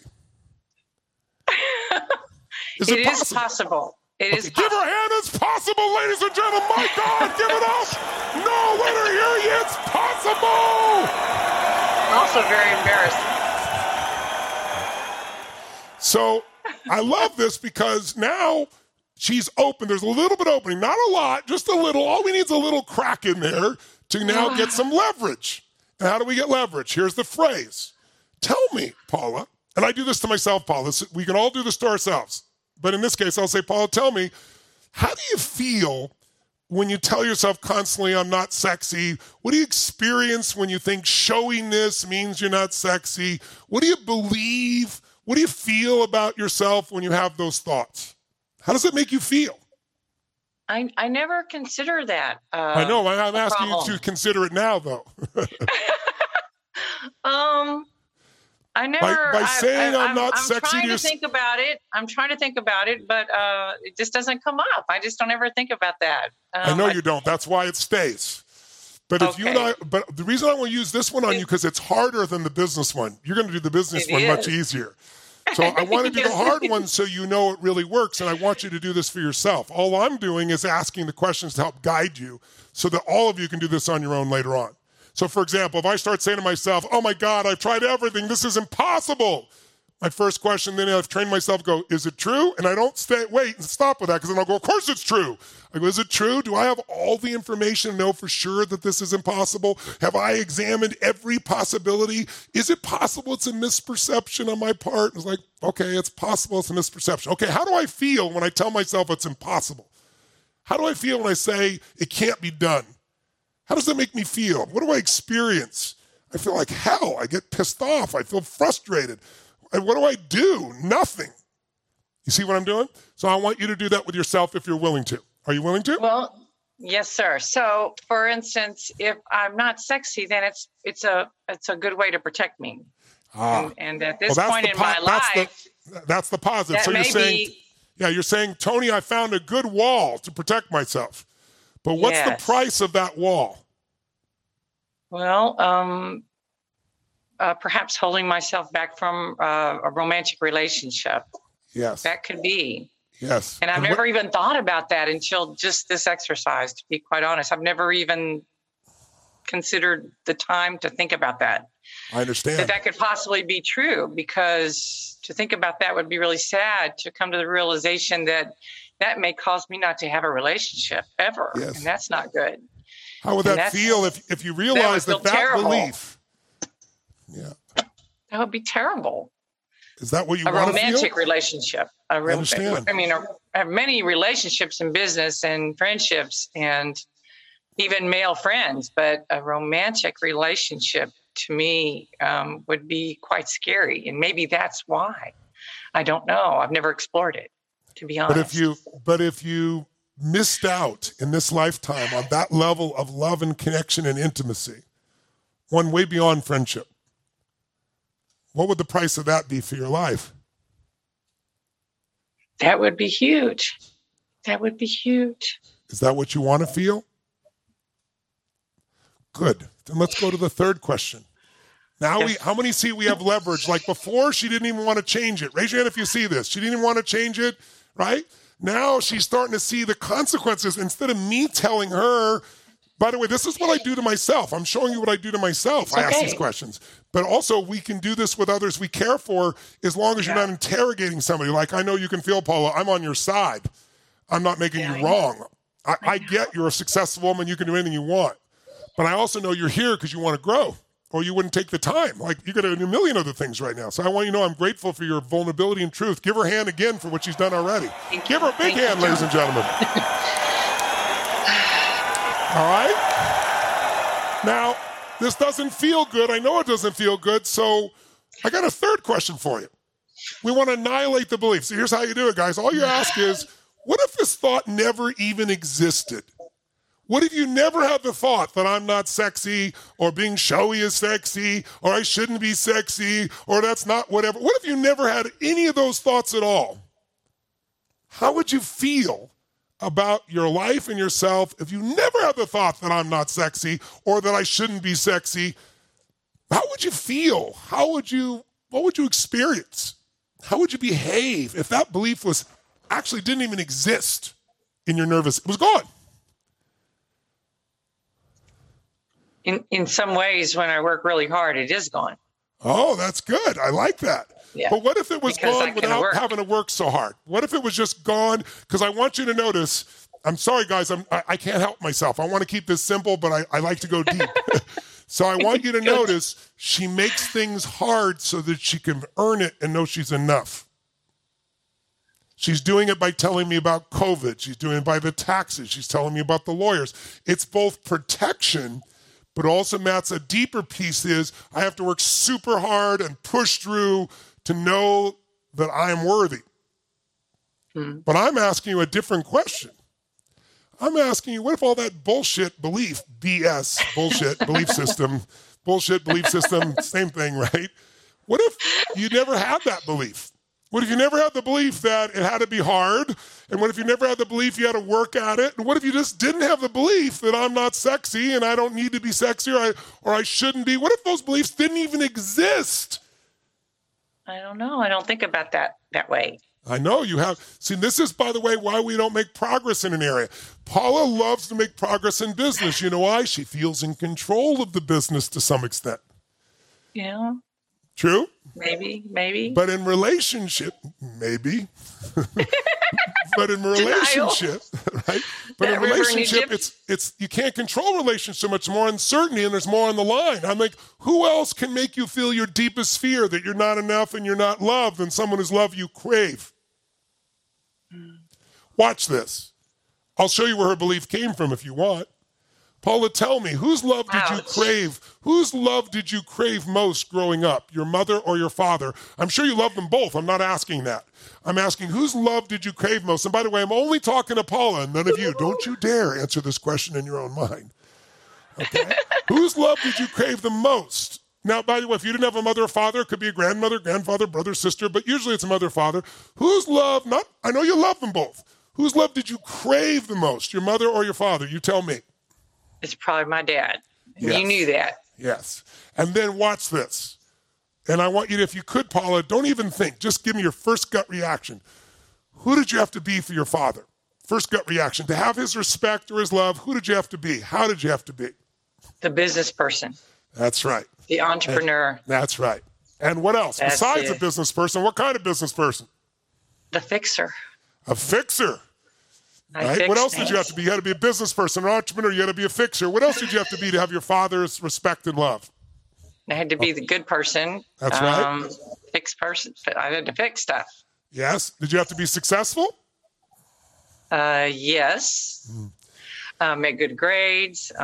It is possible. It is Give her a hand. It's possible, ladies and gentlemen. My God, give it up. No, let her hear you. It's possible. Also very embarrassing. So I love this because now she's open. There's a little bit opening, not a lot, just a little. All we need is a little crack in there to now get some leverage. And how do we get leverage? Here's the phrase. Tell me, Paula, and I do this to myself, Paula. We can all do this to ourselves. But in this case, I'll say, Paula, tell me, how do you feel when you tell yourself constantly, I'm not sexy? What do you experience when you think showiness means you're not sexy? What do you believe? What do you feel about yourself when you have those thoughts? How does it make you feel? I never consider that. I know. I'm asking you to consider it now, though. I never. By saying I'm not sexy. I'm trying to think about it. But it just doesn't come up. I just don't ever think about that. I know you don't. That's why it stays. But if you and I, but the reason I want to use this one on you because it's harder than the business one. You're going to do the business one much easier. So I want to do the hard one so you know it really works, and I want you to do this for yourself. All I'm doing is asking the questions to help guide you so that all of you can do this on your own later on. So, for example, if I start saying to myself, oh, my God, I've tried everything. This is impossible. My first question, then I've trained myself to go, is it true? And I don't wait and stop with that because then I'll go, of course it's true. I go, is it true? Do I have all the information to know for sure that this is impossible? Have I examined every possibility? Is it possible it's a misperception on my part? And it's like, okay, it's possible it's a misperception. Okay, how do I feel when I tell myself it's impossible? How do I feel when I say it can't be done? How does that make me feel? What do I experience? I feel like hell. I get pissed off. I feel frustrated. And what do I do? Nothing. You see what I'm doing? So I want you to do that with yourself if you're willing to. Are you willing to? Well, yes, sir. So, for instance, if I'm not sexy, then it's a good way to protect me. And at this point in my life, That's the positive. That So you're may saying, you're saying, Tony, I found a good wall to protect myself. But what's the price of that wall? Well, perhaps holding myself back from a romantic relationship. Yes. That could be. Yes. And I've never even thought about that until just this exercise, to be quite honest. I've never even considered the time to think about that. I understand. That could possibly be true, because to think about that would be really sad, to come to the realization that may cause me not to have a relationship ever. Yes. And that's not good. How would that feel if you realize that belief? Yeah. That would be terrible. Is that what you want to feel? A romantic relationship. I understand. I mean, I have many relationships in business and friendships and even male friends, but a romantic relationship to me would be quite scary. And maybe that's why. I don't know. I've never explored it, to be honest. But if you missed out in this lifetime on that level of love and connection and intimacy, one way beyond friendship, what would the price of that be for your life? That would be huge. That would be huge. Is that what you want to feel? Good. Then let's go to the third question. Now, how many see we have leverage? Like before, she didn't even want to change it. Raise your hand if you see this. She didn't even want to change it, right? Now she's starting to see the consequences. Instead of me telling her, by the way, this is what I do to myself. I'm showing you what I do to myself. I ask these questions. But also, we can do this with others we care for as long as you're not interrogating somebody. Like, I know you can feel, Paula, I'm on your side. I'm not making you wrong. I get you're a successful woman. You can do anything you want. But I also know you're here because you want to grow, or you wouldn't take the time. Like, you got to do a million other things right now. So I want you to know I'm grateful for your vulnerability and truth. Give her a hand again for what she's done already. Give her a big hand, ladies and gentlemen. All right? Now, this doesn't feel good. I know it doesn't feel good. So I got a third question for you. We want to annihilate the belief. So here's how you do it, guys. All you ask is, what if this thought never even existed? What if you never had the thought that I'm not sexy, or being showy is sexy, or I shouldn't be sexy, or that's not whatever? What if you never had any of those thoughts at all? How would you feel about your life and yourself if you never had the thought that I'm not sexy or that I shouldn't be sexy? How would you feel? What would you experience? How would you behave if that belief didn't even exist in your nervous? It was gone. In some ways, when I work really hard, it is gone. Oh, that's good. I like that. Yeah. But what if it was gone without having to work so hard? What if it was just gone? Because I want you to notice, I'm sorry, guys, I can't help myself. I want to keep this simple, but I like to go deep. So I want you to notice she makes things hard so that she can earn it and know she's enough. She's doing it by telling me about COVID. She's doing it by the taxes. She's telling me about the lawyers. It's both protection, but also, Matt's a deeper piece is I have to work super hard and push through to know that I'm worthy. Mm-hmm. But I'm asking you a different question. I'm asking you, what if all that bullshit belief, BS, bullshit, belief system, same thing, right? What if you never had that belief? What if you never had the belief that it had to be hard? And what if you never had the belief you had to work at it? And what if you just didn't have the belief that I'm not sexy and I don't need to be sexy or I shouldn't be? What if those beliefs didn't even exist? I don't know. I don't think about that way. I know you have. See, this is, by the way, why we don't make progress in an area. Paula loves to make progress in business. You know why? She feels in control of the business to some extent. Yeah. True? Maybe. But in relationship, maybe. But in relationship, right? But in relationship, it's you can't control relations so much. More uncertainty and there's more on the line. I'm like, who else can make you feel your deepest fear that you're not enough and you're not loved than someone whose love you crave? Watch this. I'll show you where her belief came from if you want. Paula, tell me, whose love did you crave? Whose love did you crave most growing up? Your mother or your father? I'm sure you love them both. I'm not asking that. I'm asking, whose love did you crave most? And by the way, I'm only talking to Paula and none of you. Don't you dare answer this question in your own mind. Okay? Whose love did you crave the most? Now, by the way, if you didn't have a mother or father, it could be a grandmother, grandfather, brother, sister, but usually it's a mother or father. Whose love, I know you love them both. Whose love did you crave the most, your mother or your father? You tell me. It's probably my dad. Yes. You knew that. Yes. And then watch this. And I want you to, if you could, Paula, don't even think. Just give me your first gut reaction. Who did you have to be for your father? First gut reaction. To have his respect or his love, who did you have to be? How did you have to be? The business person. That's right. The entrepreneur. That's right. And what else? That's Besides it. a business person, what kind of business person? The fixer. A fixer. I Right? fix What else did you things. have to be? You had to be a business person, an entrepreneur. You had to be a fixer. What else did you have to be to have your father's respect and love? I had to be the good person. That's right. Fix person. I had to fix stuff. Yes. Did you have to be successful? Yes. Make good grades.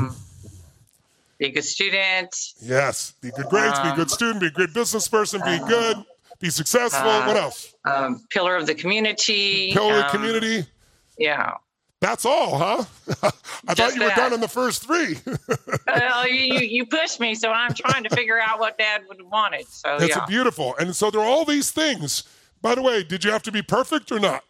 Be a good student. Yes. Be good grades, be a good student, be a great business person, be good, be successful. What else? Pillar of the community. Pillar of the community. Yeah. That's all, huh? I thought Just you were that. done on the first three. Well, you pushed me, so I'm trying to figure out what Dad would have wanted. So It's yeah. beautiful. And so there are all these things. By the way, did you have to be perfect or not?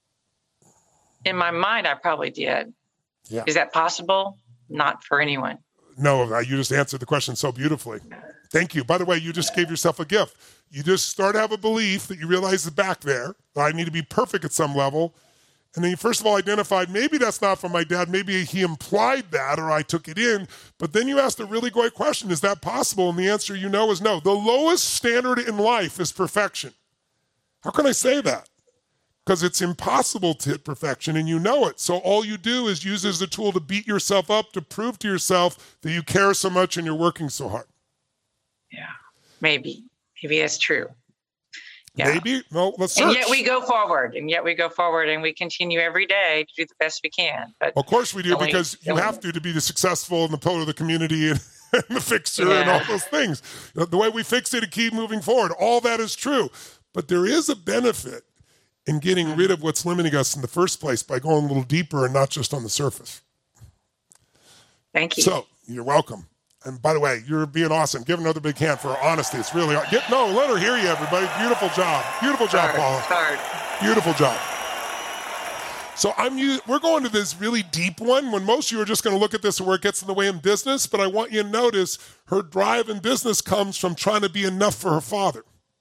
In my mind, I probably did. Yeah. Is that possible? Not for anyone. No, you just answered the question so beautifully. Thank you. By the way, you just gave yourself a gift. You just start to have a belief that you realize is back there. I need to be perfect at some level. And then you first of all identified, maybe that's not from my dad. Maybe he implied that or I took it in. But then you asked a really great question. Is that possible? And the answer you know is no. The lowest standard in life is perfection. How can I say that? Because it's impossible to hit perfection and you know it. So all you do is use it as a tool to beat yourself up, to prove to yourself that you care so much and you're working so hard. Yeah. Maybe that's true. Yeah. Maybe? No, let's search. And yet we go forward, and we continue every day to do the best we can. But Of course we do, Only- because you have to be the successful and the pillar of the community and the fixer and all those things. The way we fix it and keep moving forward, all that is true. But there is a benefit in getting rid of what's limiting us in the first place by going a little deeper and not just on the surface. thank you. So, you're welcome. And by the way, you're being awesome. Give another big hand for her honesty. It's really let her hear you, everybody. Beautiful job. Beautiful job, Paula. Hard. Beautiful job. So we're going to this really deep one when most of you are just going to look at this and where it gets in the way in business. But I want you to notice her drive in business comes from trying to be enough for her father.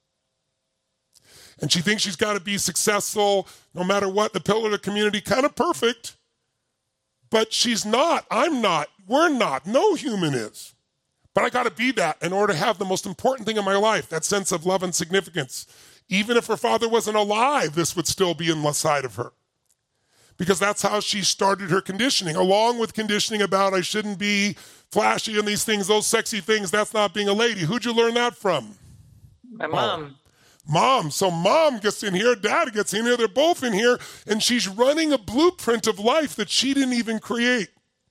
And she thinks she's got to be successful no matter what, the pillar of the community, kind of perfect. But she's not. I'm not. We're not. No human is. But I got to be that in order to have the most important thing in my life, that sense of love and significance. Even if her father wasn't alive, this would still be inside of her. Because that's how she started her conditioning, along with conditioning about I shouldn't be flashy and these things, those sexy things. That's not being a lady. Who'd you learn that from? My mom. Mom. So mom gets in here, dad gets in here, they're both in here, and she's running a blueprint of life that she didn't even create.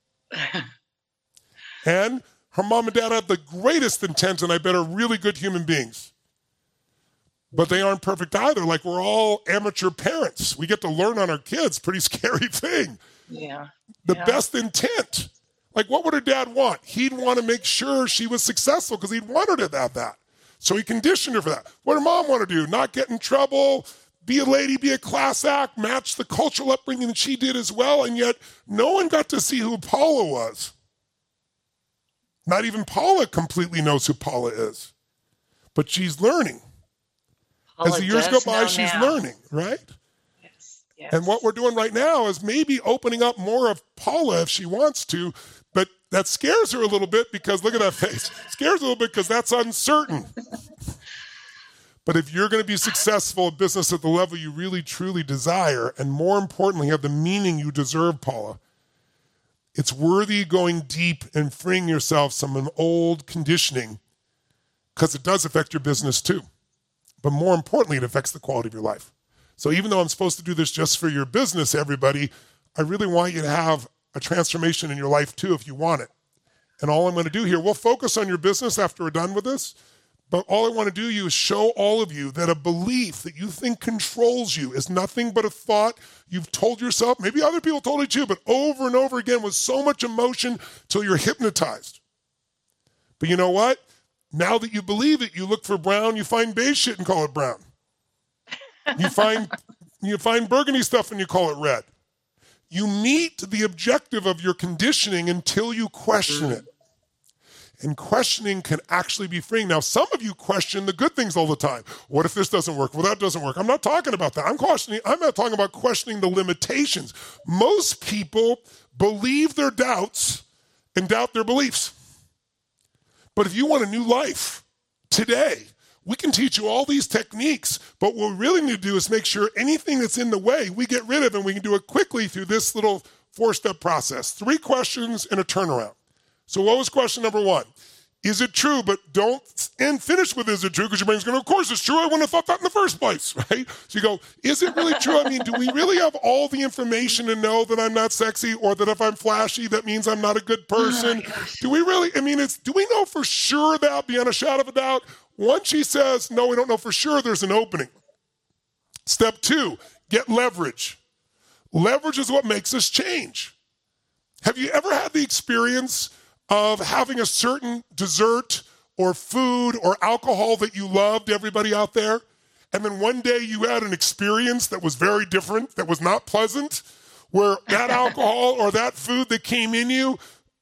And her mom and dad have the greatest intent, and I bet are really good human beings. But they aren't perfect either. Like, we're all amateur parents. We get to learn on our kids. Pretty scary thing. Yeah. The best intent. Like, what would her dad want? He'd want to make sure she was successful because he'd want her to have that. So he conditioned her for that. What did mom want to do? Not get in trouble, be a lady, be a class act, match the cultural upbringing that she did as well. And yet no one got to see who Paula was. Not even Paula completely knows who Paula is. But she's learning. As the years go by, she's learning, right? Yes. Yes. And what we're doing right now is maybe opening up more of Paula if she wants to, but that scares her a little bit because, look at that face, scares her a little bit because that's uncertain. But if you're going to be successful in business at the level you really, truly desire, and more importantly, have the meaning you deserve, Paula, it's worthy going deep and freeing yourself from an old conditioning because it does affect your business too. But more importantly, it affects the quality of your life. So even though I'm supposed to do this just for your business, everybody, I really want you to have a transformation in your life too if you want it. And all I'm going to do here, we'll focus on your business after we're done with this, but all I want to do is show all of you that a belief that you think controls you is nothing but a thought you've told yourself, maybe other people told it too, but over and over again with so much emotion till you're hypnotized. But you know what? Now that you believe it, you look for brown, you find beige shit and call it brown. You find burgundy stuff and you call it red. You meet the objective of your conditioning until you question it. And questioning can actually be freeing. Now, some of you question the good things all the time. What if this doesn't work? Well, that doesn't work. I'm not talking about that. I'm not talking about questioning the limitations. Most people believe their doubts and doubt their beliefs. But if you want a new life today, we can teach you all these techniques, but what we really need to do is make sure anything that's in the way, we get rid of, and we can do it quickly through this little 4-step process. 3 questions and a turnaround. So what was question number 1? Is it true? But don't end finish with is it true, because your brain's going, of course it's true. I wouldn't have thought that in the first place, right? So you go, is it really true? I mean, do we really have all the information to know that I'm not sexy, or that if I'm flashy, that means I'm not a good person? Do we really, do we know for sure that, beyond a shadow of a doubt? Once she says, no, we don't know for sure, there's an opening. Step 2, get leverage. Leverage is what makes us change. Have you ever had the experience of having a certain dessert or food or alcohol that you loved, everybody out there, and then one day you had an experience that was very different, that was not pleasant, where that alcohol or that food that came in you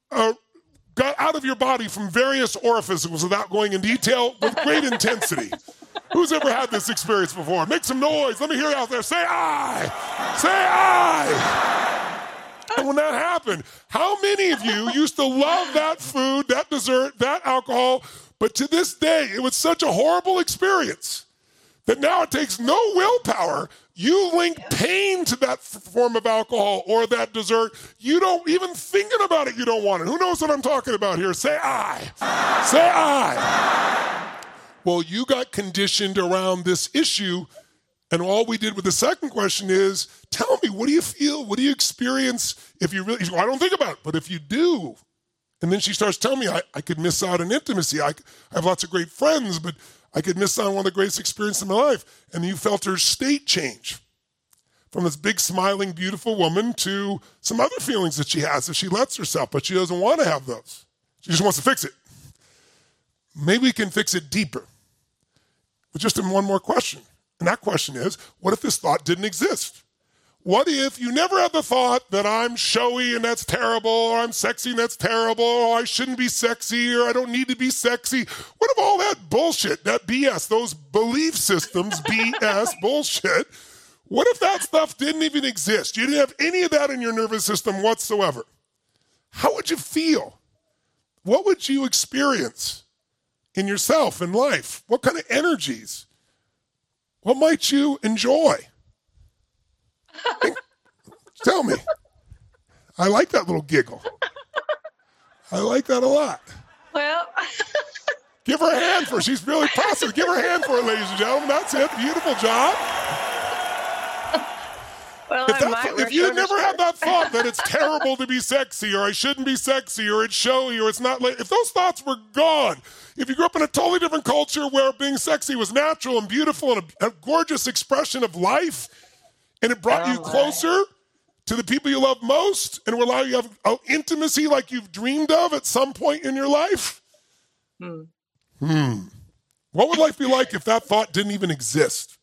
got out of your body from various orifices without going in detail with great intensity? Who's ever had this experience before? Make some noise. Let me hear you out there. Say aye. Say aye. And when that happened, how many of you used to love that food, that dessert, that alcohol, but to this day, it was such a horrible experience that now it takes no willpower. You link pain to that form of alcohol or that dessert. You don't even thinking about it, you don't want it. Who knows what I'm talking about here? Say aye. Say aye. Well, you got conditioned around this issue, and all we did with the second question is, tell me, what do you feel? What do you experience if you really, I don't think about it, but if you do. And then she starts telling me, I could miss out on intimacy. I have lots of great friends, but I could miss out on one of the greatest experiences in my life. And you felt her state change from this big, smiling, beautiful woman to some other feelings that she has if she lets herself, but she doesn't want to have those. She just wants to fix it. Maybe we can fix it deeper with just one more question. And that question is, what if this thought didn't exist? What if you never had the thought that I'm showy and that's terrible, or I'm sexy and that's terrible, or I shouldn't be sexy, or I don't need to be sexy? What if all that bullshit, that BS, those belief systems, BS, bullshit, what if that stuff didn't even exist? You didn't have any of that in your nervous system whatsoever. How would you feel? What would you experience in yourself, in life? What kind of energies? What might you enjoy? Tell me. I like that little giggle. I like that a lot. Well, give her a hand for it. She's really positive. Give her a hand for it, ladies and gentlemen. That's it. Beautiful job. well, If you never had that thought that it's terrible to be sexy, or I shouldn't be sexy, or it's showy, or it's not, if those thoughts were gone, if you grew up in a totally different culture where being sexy was natural and beautiful and a gorgeous expression of life, and it brought you closer to the people you love most, and it will allow you to have intimacy like you've dreamed of at some point in your life? What would life be like if that thought didn't even exist?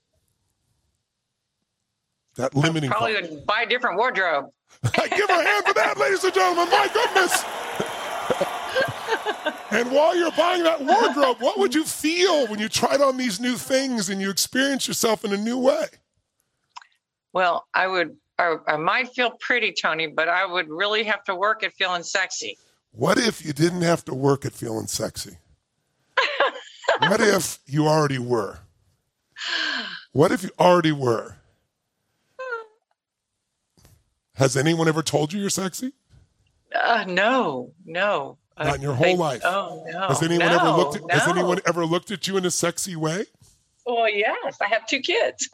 That limiting probably thought. would buy a different wardrobe. Give her a hand for that, ladies and gentlemen. My goodness. And while you're buying that wardrobe, what would you feel when you tried on these new things and you experience yourself in a new way? Well, I might feel pretty, Tony, but I would really have to work at feeling sexy. What if you didn't have to work at feeling sexy? What if you already were? What if you already were? Has anyone ever told you you're sexy? No. Not in your whole life. Oh, no. Has anyone ever looked at you in a sexy way? Well, yes, I have 2 kids.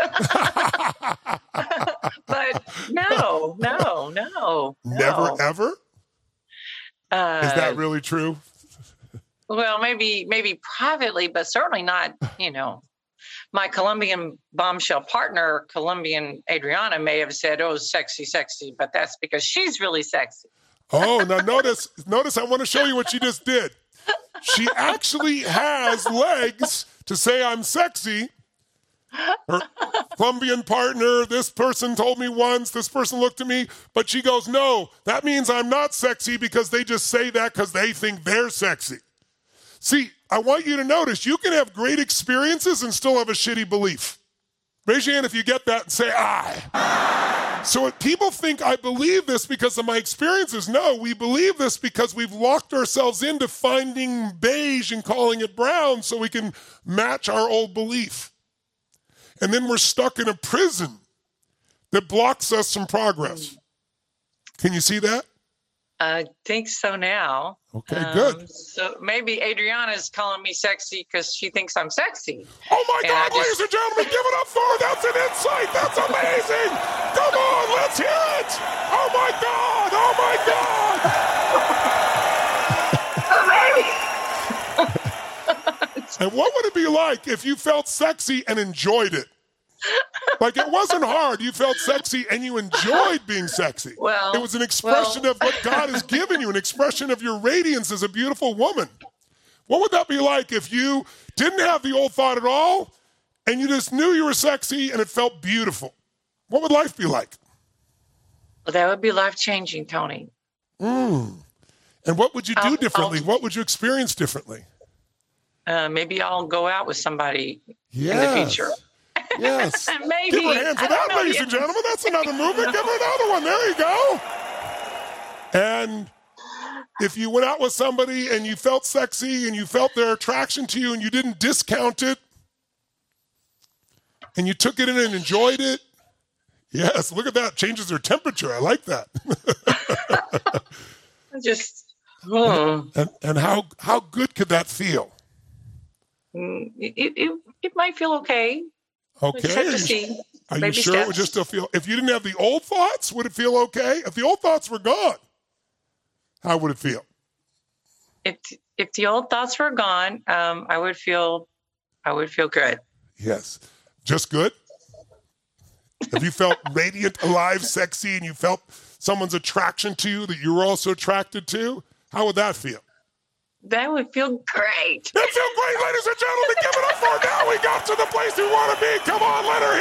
But no. Never, ever? Is that really true? Well, maybe privately, but certainly not, My Colombian bombshell partner, Colombian Adriana, may have said, oh, sexy, but that's because she's really sexy. Oh, now notice, I want to show you what she just did. She actually has legs to say I'm sexy. Her Colombian partner, this person told me once, this person looked at me, but she goes, no, that means I'm not sexy because they just say that because they think they're sexy. See, I want you to notice you can have great experiences and still have a shitty belief. Raise your hand if you get that and say, I. So people think I believe this because of my experiences. No, we believe this because we've locked ourselves into finding beige and calling it brown so we can match our old belief. And then we're stuck in a prison that blocks us from progress. Can you see that? I think so now. Okay, good. So maybe Adriana's calling me sexy because she thinks I'm sexy. Oh my God, ladies and gentlemen, give it up for her. That's an insight. That's amazing. Come on, let's hear it. Oh my God. And what would it be like if you felt sexy and enjoyed it? Like it wasn't hard. You felt sexy and you enjoyed being sexy. Well, it was an expression of what God has given you, an expression of your radiance as a beautiful woman. What would that be like if you didn't have the old thought at all and you just knew you were sexy and it felt beautiful? What would life be like? Well, that would be life-changing, Tony. And what would you do differently? What would you experience differently? Maybe I'll go out with somebody in the future. Yes. Maybe. Give her a hand for that, ladies and gentlemen. That's another movement. Give her another one. There you go. And if you went out with somebody and you felt sexy and you felt their attraction to you and you didn't discount it and you took it in and enjoyed it, yes, look at that. Changes their temperature. I like that. And how good could that feel? It might feel okay. Okay. Are you sure steps. it would just still feel? If you didn't have the old thoughts, would it feel okay? If the old thoughts were gone, how would it feel? If the old thoughts were gone, I would feel good. Yes. Just good? If you felt radiant, alive, sexy, and you felt someone's attraction to you that you were also attracted to, how would that feel? That would feel great. It feel great, ladies and gentlemen. Give it up for her. Now we got to the place we want to be. Come on, let her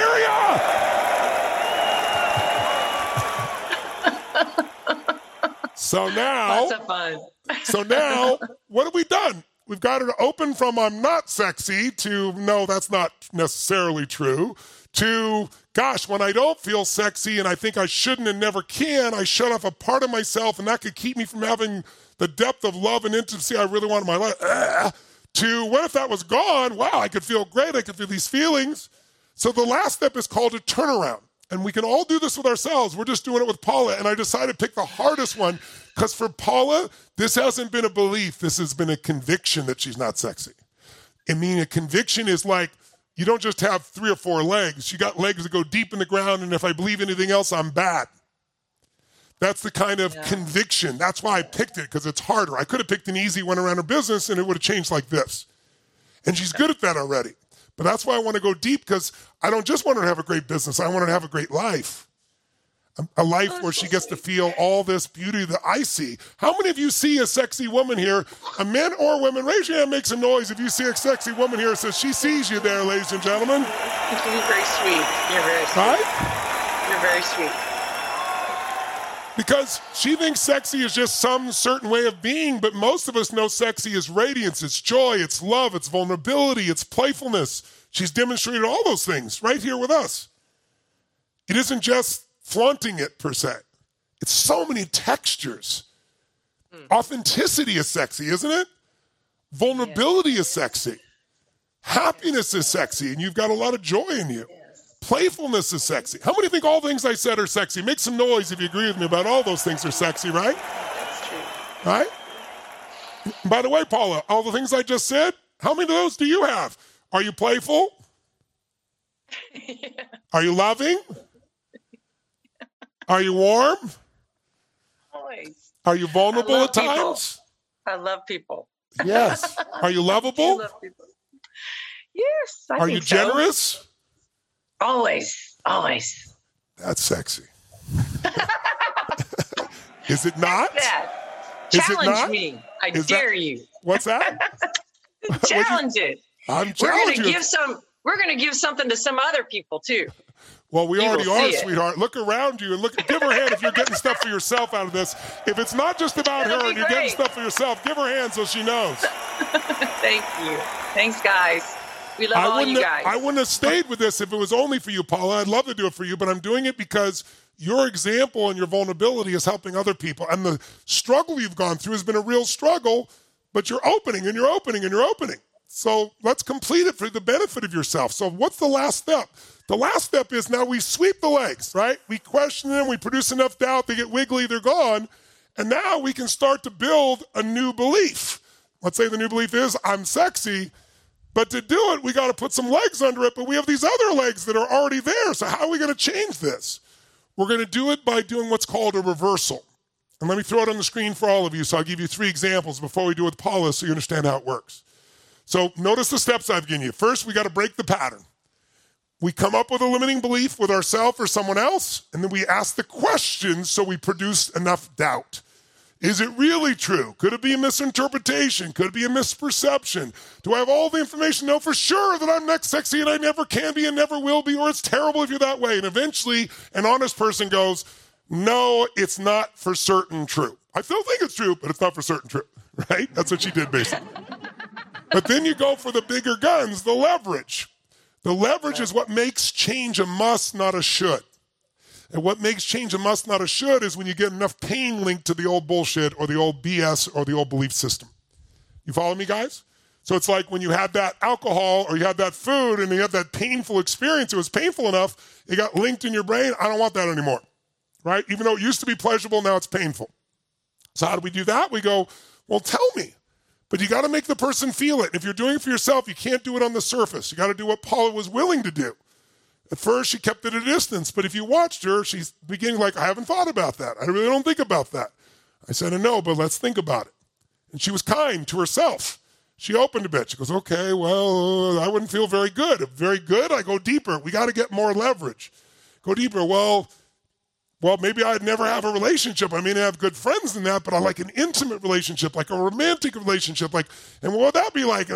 hear ya. So now, lots of fun. So now, what have we done? We've got her to open from I'm not sexy to no, that's not necessarily true, to gosh, when I don't feel sexy and I think I shouldn't and never can, I shut off a part of myself and that could keep me from having the depth of love and intimacy I really want in my life. To what if that was gone? Wow, I could feel great. I could feel these feelings. So the last step is called a turnaround. And we can all do this with ourselves. We're just doing it with Paula. And I decided to pick the hardest one because for Paula, this hasn't been a belief. This has been a conviction that she's not sexy. I mean, a conviction is like, you don't just have 3 or 4 legs. You got legs that go deep in the ground. And if I believe anything else, I'm bad. That's the kind of conviction. That's why I picked it, because it's harder. I could have picked an easy one around her business, and it would have changed like this. And she's good at that already. But that's why I want to go deep, because I don't just want her to have a great business. I want her to have a great life. A life where she gets to feel all this beauty that I see. How many of you see a sexy woman here? A men or women? Raise your hand, make some noise if you see a sexy woman here. Says she sees you there, ladies and gentlemen. You're very sweet. You're very sweet. Right? You're very sweet. Because she thinks sexy is just some certain way of being, but most of us know sexy is radiance, it's joy, it's love, it's vulnerability, it's playfulness. She's demonstrated all those things right here with us. It isn't just flaunting it per se. It's so many textures. Authenticity is sexy, isn't it? Vulnerability is sexy. Happiness is sexy, and you've got a lot of joy in you. Playfulness is sexy. How many think all things I said are sexy? Make some noise if you agree with me about all those things are sexy, right? That's true. Right? By the way, Paula, all the things I just said, how many of those do you have? Are you playful? Are you loving? Are you warm? Always. Are you vulnerable at times? I love people. Yes. Are you lovable? I love people. Yes, I Are think you generous? So. Always. That's sexy. Is it not? That. Is it Challenge not? me. I dare you. What's that? Challenge it. I'm challenging you. We're going to give something to some other people too. Well, we already are, it. sweetheart. Look around you and give her a hand if you're getting stuff for yourself out of this. If it's not just about her and you're getting stuff for yourself, give her a hand so she knows. Thank you. Thanks, guys. We love all you guys. I wouldn't have stayed with this if it was only for you, Paula. I'd love to do it for you, but I'm doing it because your example and your vulnerability is helping other people. And the struggle you've gone through has been a real struggle, but you're opening and you're opening and you're opening. So let's complete it for the benefit of yourself. So what's the last step? The last step is now we sweep the legs, right? We question them, we produce enough doubt, they get wiggly, they're gone. And now we can start to build a new belief. Let's say the new belief is, I'm sexy. But to do it, we got to put some legs under it, but we have these other legs that are already there. So how are we going to change this? We're going to do it by doing what's called a reversal. And let me throw it on the screen for all of you. So I'll give you 3 examples before we do it with Paula so you understand how it works. So notice the steps I've given you. First, we got to break the pattern. We come up with a limiting belief with ourselves or someone else, and then we ask the question so we produce enough doubt. Is it really true? Could it be a misinterpretation? Could it be a misperception? Do I have all the information to know for sure that I'm not sexy and I never can be and never will be, or it's terrible if you're that way? And eventually, an honest person goes, no, it's not for certain true. I still think it's true, but it's not for certain true, right? That's what she did, basically. But then you go for the bigger guns, the leverage. The leverage is what makes change a must, not a should. And what makes change a must, not a should, is when you get enough pain linked to the old bullshit or the old BS or the old belief system. You follow me, guys? So it's like when you had that alcohol or you had that food and you had that painful experience, it was painful enough, it got linked in your brain, I don't want that anymore, right? Even though it used to be pleasurable, now it's painful. So how do we do that? We go, well, tell me. But you got to make the person feel it. If you're doing it for yourself, you can't do it on the surface. You got to do what Paula was willing to do. At first, she kept it at a distance, but if you watched her, she's beginning like, I haven't thought about that. I really don't think about that. I said, I know, but let's think about it. And she was kind to herself. She opened a bit. She goes, okay, well, I wouldn't feel very good. If very good, I go deeper. We got to get more leverage. Go deeper. Well, maybe I'd never have a relationship. I mean, I have good friends in that, but I like an intimate relationship, like a romantic relationship. And what would that be like?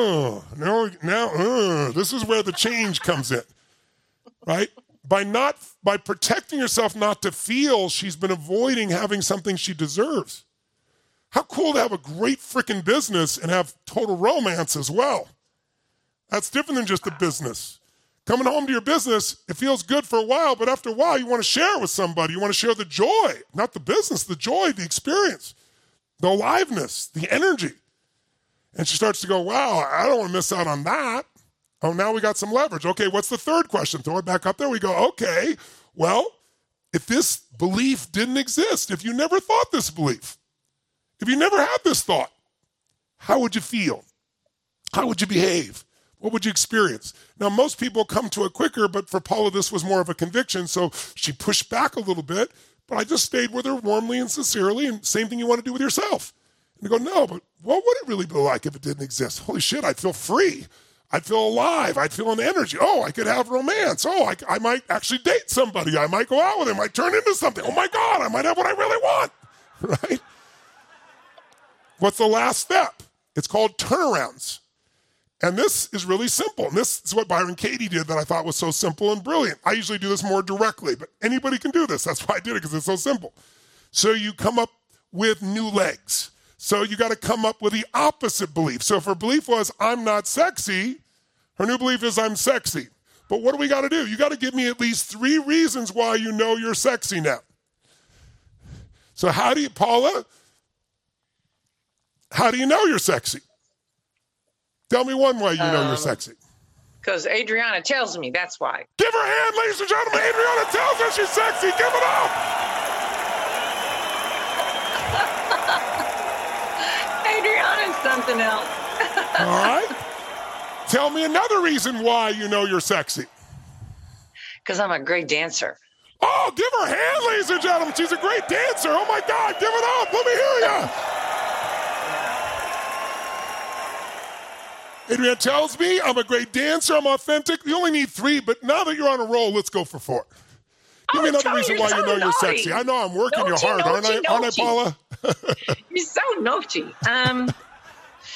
This is where the change comes in, right? By protecting herself not to feel, she's been avoiding having something she deserves. How cool to have a great freaking business and have total romance as well. That's different than just a business. Coming home to your business, it feels good for a while, but after a while, you want to share it with somebody. You want to share the joy, not the business, the joy, the experience, the aliveness, the energy. And she starts to go, wow, I don't want to miss out on that. Oh, now we got some leverage. Okay, what's the third question? Throw it back up there. We go, okay, well, if this belief didn't exist, if you never thought this belief, if you never had this thought, how would you feel? How would you behave? What would you experience? Now, most people come to it quicker, but for Paula, this was more of a conviction, so she pushed back a little bit, but I just stayed with her warmly and sincerely, and same thing you want to do with yourself. And you go, no, but what would it really be like if it didn't exist? Holy shit, I'd feel free. I'd feel alive. I'd feel an energy. Oh, I could have romance. Oh, I might actually date somebody. I might go out with him. I might turn into something. Oh, my God, I might have what I really want, right? What's the last step? It's called turnarounds. And this is really simple. And this is what Byron Katie did that I thought was so simple and brilliant. I usually do this more directly, but anybody can do this. That's why I did it, because it's so simple. So you come up with new legs. So you got to come up with the opposite belief. So if her belief was, I'm not sexy, her new belief is, I'm sexy. But what do we got to do? You got to give me at least 3 reasons why you know you're sexy now. So Paula, how do you know you're sexy? Tell me one way you know you're sexy. Because Adriana tells me, that's why. Give her a hand, ladies and gentlemen. Adriana tells her she's sexy. Give it up. Adriana's something else. All right. Tell me another reason why you know you're sexy. Because I'm a great dancer. Oh, give her a hand, ladies and gentlemen. She's a great dancer. Oh, my God. Give it up. Let me hear you. Adriana tells me I'm a great dancer, I'm authentic. You only need 3, but now that you're on a roll, let's go for 4. Give me another reason why you know you're sexy. I know I'm working you hard, aren't I, Paula? You're so naughty.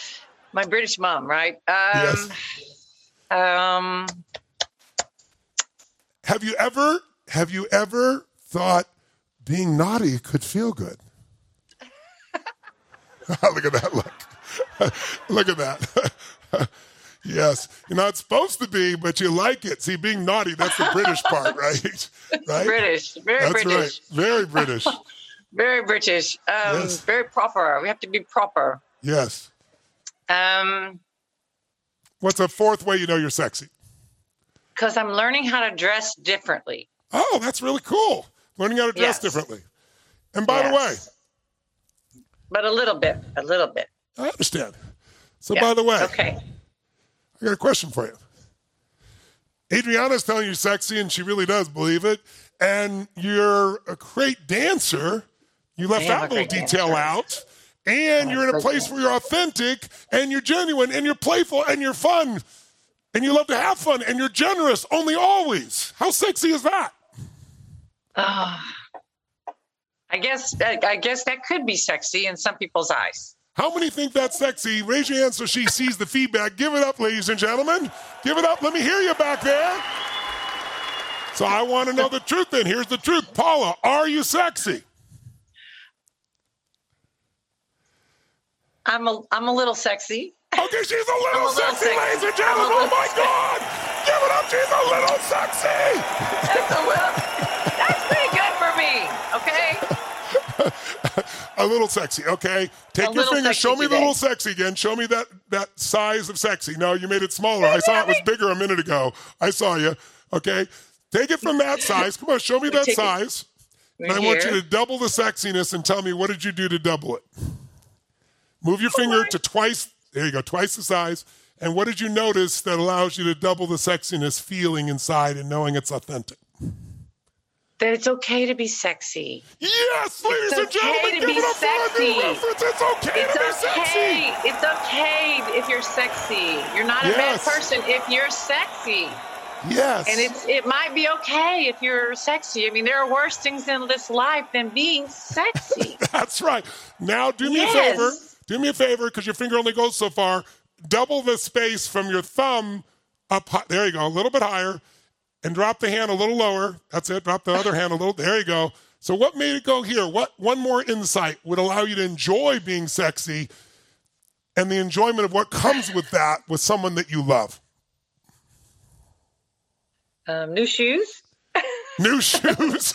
My British mom, right? Yes. Have you ever thought being naughty could feel good? Look at that look. Look at that. Yes. You're not supposed to be, but you like it. See, being naughty, that's the British part, right? Right? British. Very that's British. Right. Very British. Very British. Yes. Very proper. We have to be proper. Yes. Um, What's a fourth way you know you're sexy? Because I'm learning how to dress differently. Oh, that's really cool. Learning how to dress Yes. differently. And by the way, but a little bit. I understand. So Yeah. by the way, Okay. I got a question for you. Adriana's telling you sexy, and she really does believe it. And you're a great dancer. You left I am that a little great detail dancer. out. And you're in a place where you're authentic, and you're genuine, and you're playful, and you're fun, and you love to have fun, and you're generous, only always. How sexy is that? I guess that could be sexy in some people's eyes. How many think that's sexy? Raise your hand so she sees the feedback. Give it up, ladies and gentlemen. Give it up. Let me hear you back there. So I want to know the truth then. Here's the truth. Paula, are you sexy? I'm a little sexy. Okay, she's a little little sexy, sexy. ladies and gentlemen. Oh, my God. Give it up. She's a little sexy. That's pretty good for me. Okay. A little sexy, okay? Take A your little finger. sexy Show me the today. little sexy again. Show me that size of sexy. No, you made it smaller. I saw it was bigger a minute ago. I saw you, okay? Take it from that size. Come on, show me that Take it size. And I want you to double the sexiness and tell me, what did you do to double it? Move your finger to twice. There you go, twice the size. And what did you notice that allows you to double the sexiness feeling inside and knowing it's authentic? That it's okay to be sexy. Yes, ladies and okay gentlemen, to give be it up for our new sexy. reference. It's okay to be sexy. It's okay if you're sexy. You're not a bad Yes. person if you're sexy. Yes. And it might be okay if you're sexy. I mean, there are worse things in this life than being sexy. That's right. Now do me a Yes. favor. Do me a favor, because your finger only goes so far. Double the space from your thumb up high. There you go. A little bit higher. And drop the hand a little lower. That's it. Drop the other hand a little. There you go. So what made it go here? What one more insight would allow you to enjoy being sexy and the enjoyment of what comes with that with someone that you love? New shoes. New shoes.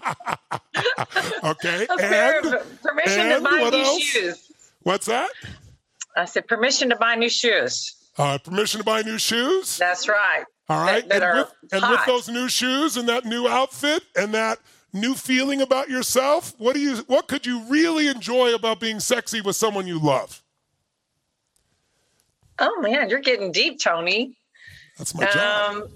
Okay. Permission to buy what new else? shoes. What's that? I said permission to buy new shoes. Permission to buy new shoes. That's right. All right. That are with hot. those new shoes and that new outfit and that new feeling about yourself, what could you really enjoy about being sexy with someone you love? Oh man, you're getting deep, Tony. That's my job.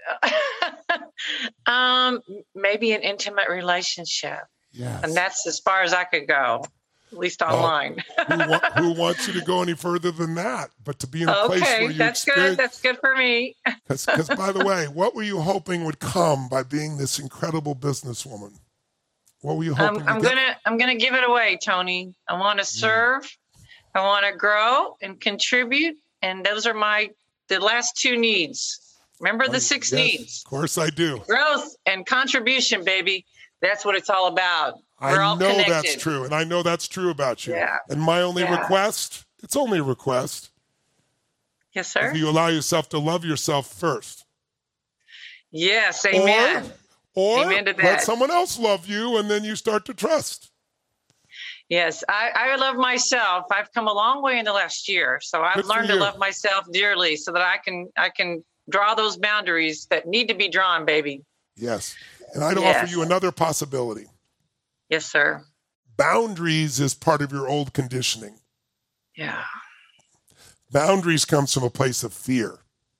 Maybe an intimate relationship. Yes. And that's as far as I could go, at least online. Who wants you to go any further than that? But to be in a place where Okay, you that's experience... good. That's good for me. Because, by the way, what were you hoping would come by being this incredible businesswoman? What were you hoping? I'm gonna give it away, Tony. I want to serve. I want to grow and contribute, and those are the last two needs. Remember the six needs: Of course, I do. growth and contribution, baby. That's what it's all about. We're all I know connected. that's true, and I know that's true about you. Yeah. And my only Yeah. request, it's only a request, Yes, sir. if you allow yourself to love yourself first. Yes, amen. Or Amen to let that. someone else love you, and then you start to trust. Yes, I love myself. I've come a long way in the last year, so I've Good for learned to you. love myself dearly, so that I can draw those boundaries that need to be drawn, baby. Yes. And I'd Yes. offer you another possibility. Yes, sir. Boundaries is part of your old conditioning. Yeah. Boundaries comes from a place of fear.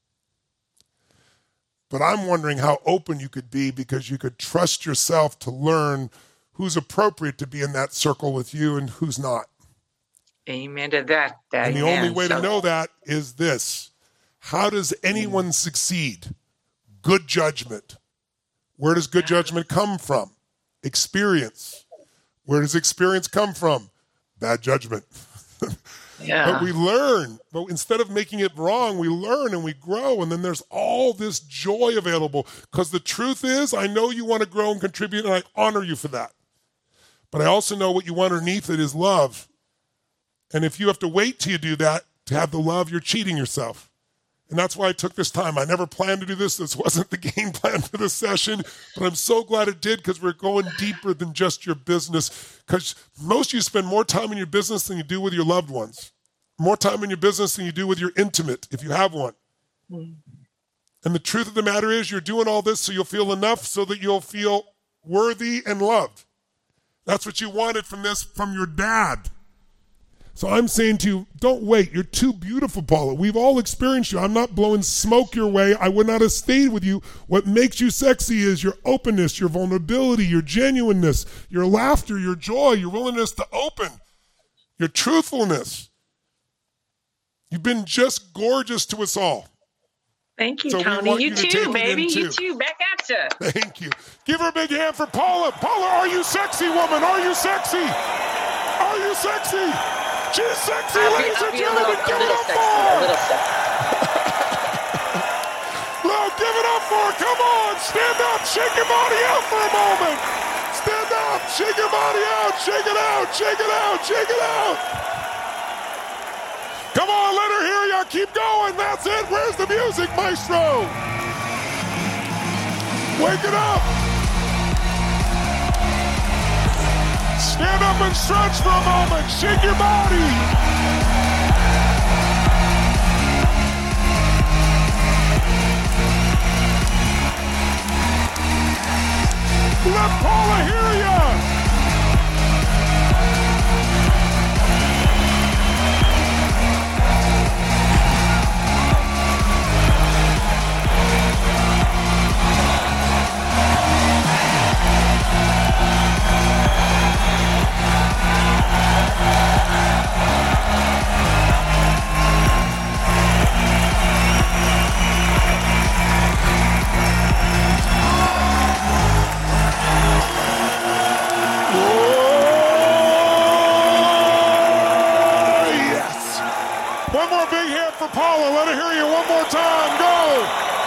But I'm wondering how open you could be, because you could trust yourself to learn who's appropriate to be in that circle with you and who's not. Amen to that. And the only way to know that is this. How does anyone succeed? Good judgment. Where does good judgment come from? Experience. Where does experience come from? Bad judgment. Yeah. But we learn. But instead of making it wrong, we learn and we grow. And then there's all this joy available. Because the truth is, I know you want to grow and contribute, and I honor you for that. But I also know what you want underneath it is love. And if you have to wait till you do that to have the love, you're cheating yourself. And that's why I took this time. I never planned to do this. This wasn't the game plan for this session. But I'm so glad it did, because we're going deeper than just your business. Because most of you spend more time in your business than you do with your loved ones. More time in your business than you do with your intimate, if you have one. And the truth of the matter is, you're doing all this so you'll feel enough, so that you'll feel worthy and loved. That's what you wanted from this, from your dad. So I'm saying to you, don't wait. You're too beautiful, Paula. We've all experienced you. I'm not blowing smoke your way. I would not have stayed with you. What makes you sexy is your openness, your vulnerability, your genuineness, your laughter, your joy, your willingness to open, your truthfulness. You've been just gorgeous to us all. Thank you, So we Tony. want You you to take too, it baby. in, You too. too. Back at you. Thank you. Give her a big hand for Paula. Paula, are you sexy, woman? Are you sexy? Are you sexy? She's sexy, ladies and gentlemen. Give it up for her. A little sexy. Look, give it up for her. Come on. Stand up. Shake your body out for a moment. Stand up. Shake your body out. Shake it out. Shake it out. Shake it out. Come on, let her hear you. Keep going. That's it. Where's the music, maestro? Wake it up. Stand up and stretch for a moment. Shake your body. Let Paula hear ya. One more big hand for Paula. Let her hear you one more time. Go.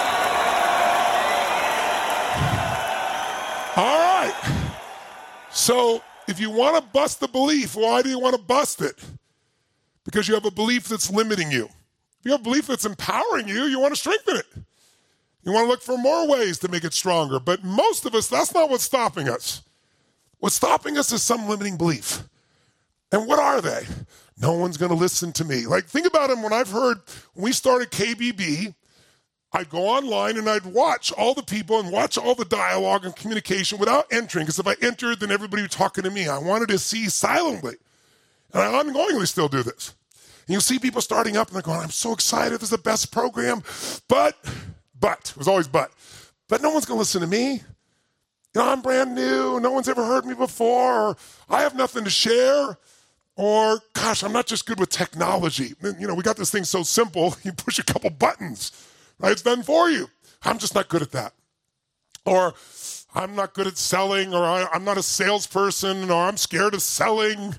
All right. So if you want to bust the belief, why do you want to bust it? Because you have a belief that's limiting you. If you have a belief that's empowering you, you want to strengthen it. You want to look for more ways to make it stronger. But most of us, that's not what's stopping us. What's stopping us is some limiting belief. And what are they? No one's going to listen to me. Like, think about them. When we started KBB, I'd go online and I'd watch all the people and watch all the dialogue and communication without entering. Because if I entered, then everybody was talking to me. I wanted to see silently. And I ongoingly still do this. And you'll see people starting up and they're going, I'm so excited. This is the best program. But, it was always but no one's going to listen to me. You know, I'm brand new. No one's ever heard me before. Or I have nothing to share. Or, gosh, I'm not just good with technology. You know, we got this thing so simple. You push a couple buttons, right? It's done for you. I'm just not good at that. Or I'm not good at selling, or I'm not a salesperson, or I'm scared of selling.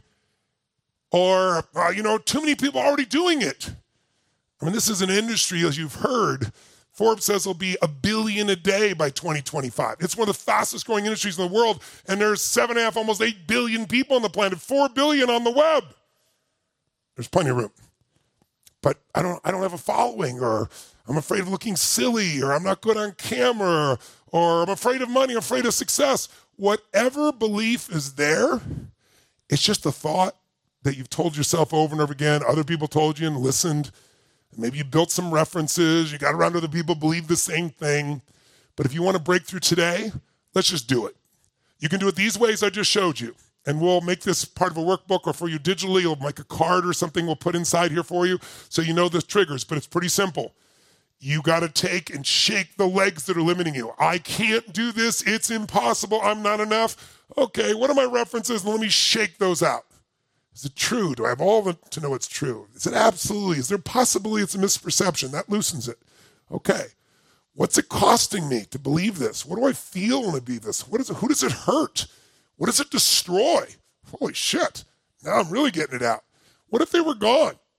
Or, too many people are already doing it. I mean, this is an industry, as you've heard. Forbes says it'll be $1 billion a day by 2025. It's one of the fastest growing industries in the world, and there's 7.5, almost 8 billion people on the planet, 4 billion on the web. There's plenty of room. But I don't have a following, or I'm afraid of looking silly, or I'm not good on camera, or I'm afraid of money, I'm afraid of success. Whatever belief is there, it's just a thought that you've told yourself over and over again. Other people told you and listened. Maybe you built some references. You got around other people believe the same thing. But if you want to break through today, let's just do it. You can do it these ways I just showed you. And we'll make this part of a workbook, or for you digitally, we'll make a card or something we'll put inside here for you so you know the triggers. But it's pretty simple. You got to take and shake the legs that are limiting you. I can't do this. It's impossible. I'm not enough. Okay, what are my references? Let me shake those out. Is it true? Do I have all of it to know it's true? Is it absolutely? Is there possibly it's a misperception? That loosens it. Okay. What's it costing me to believe this? What do I feel when I believe this? Who does it hurt? What does it destroy? Holy shit. Now I'm really getting it out. What if they were gone?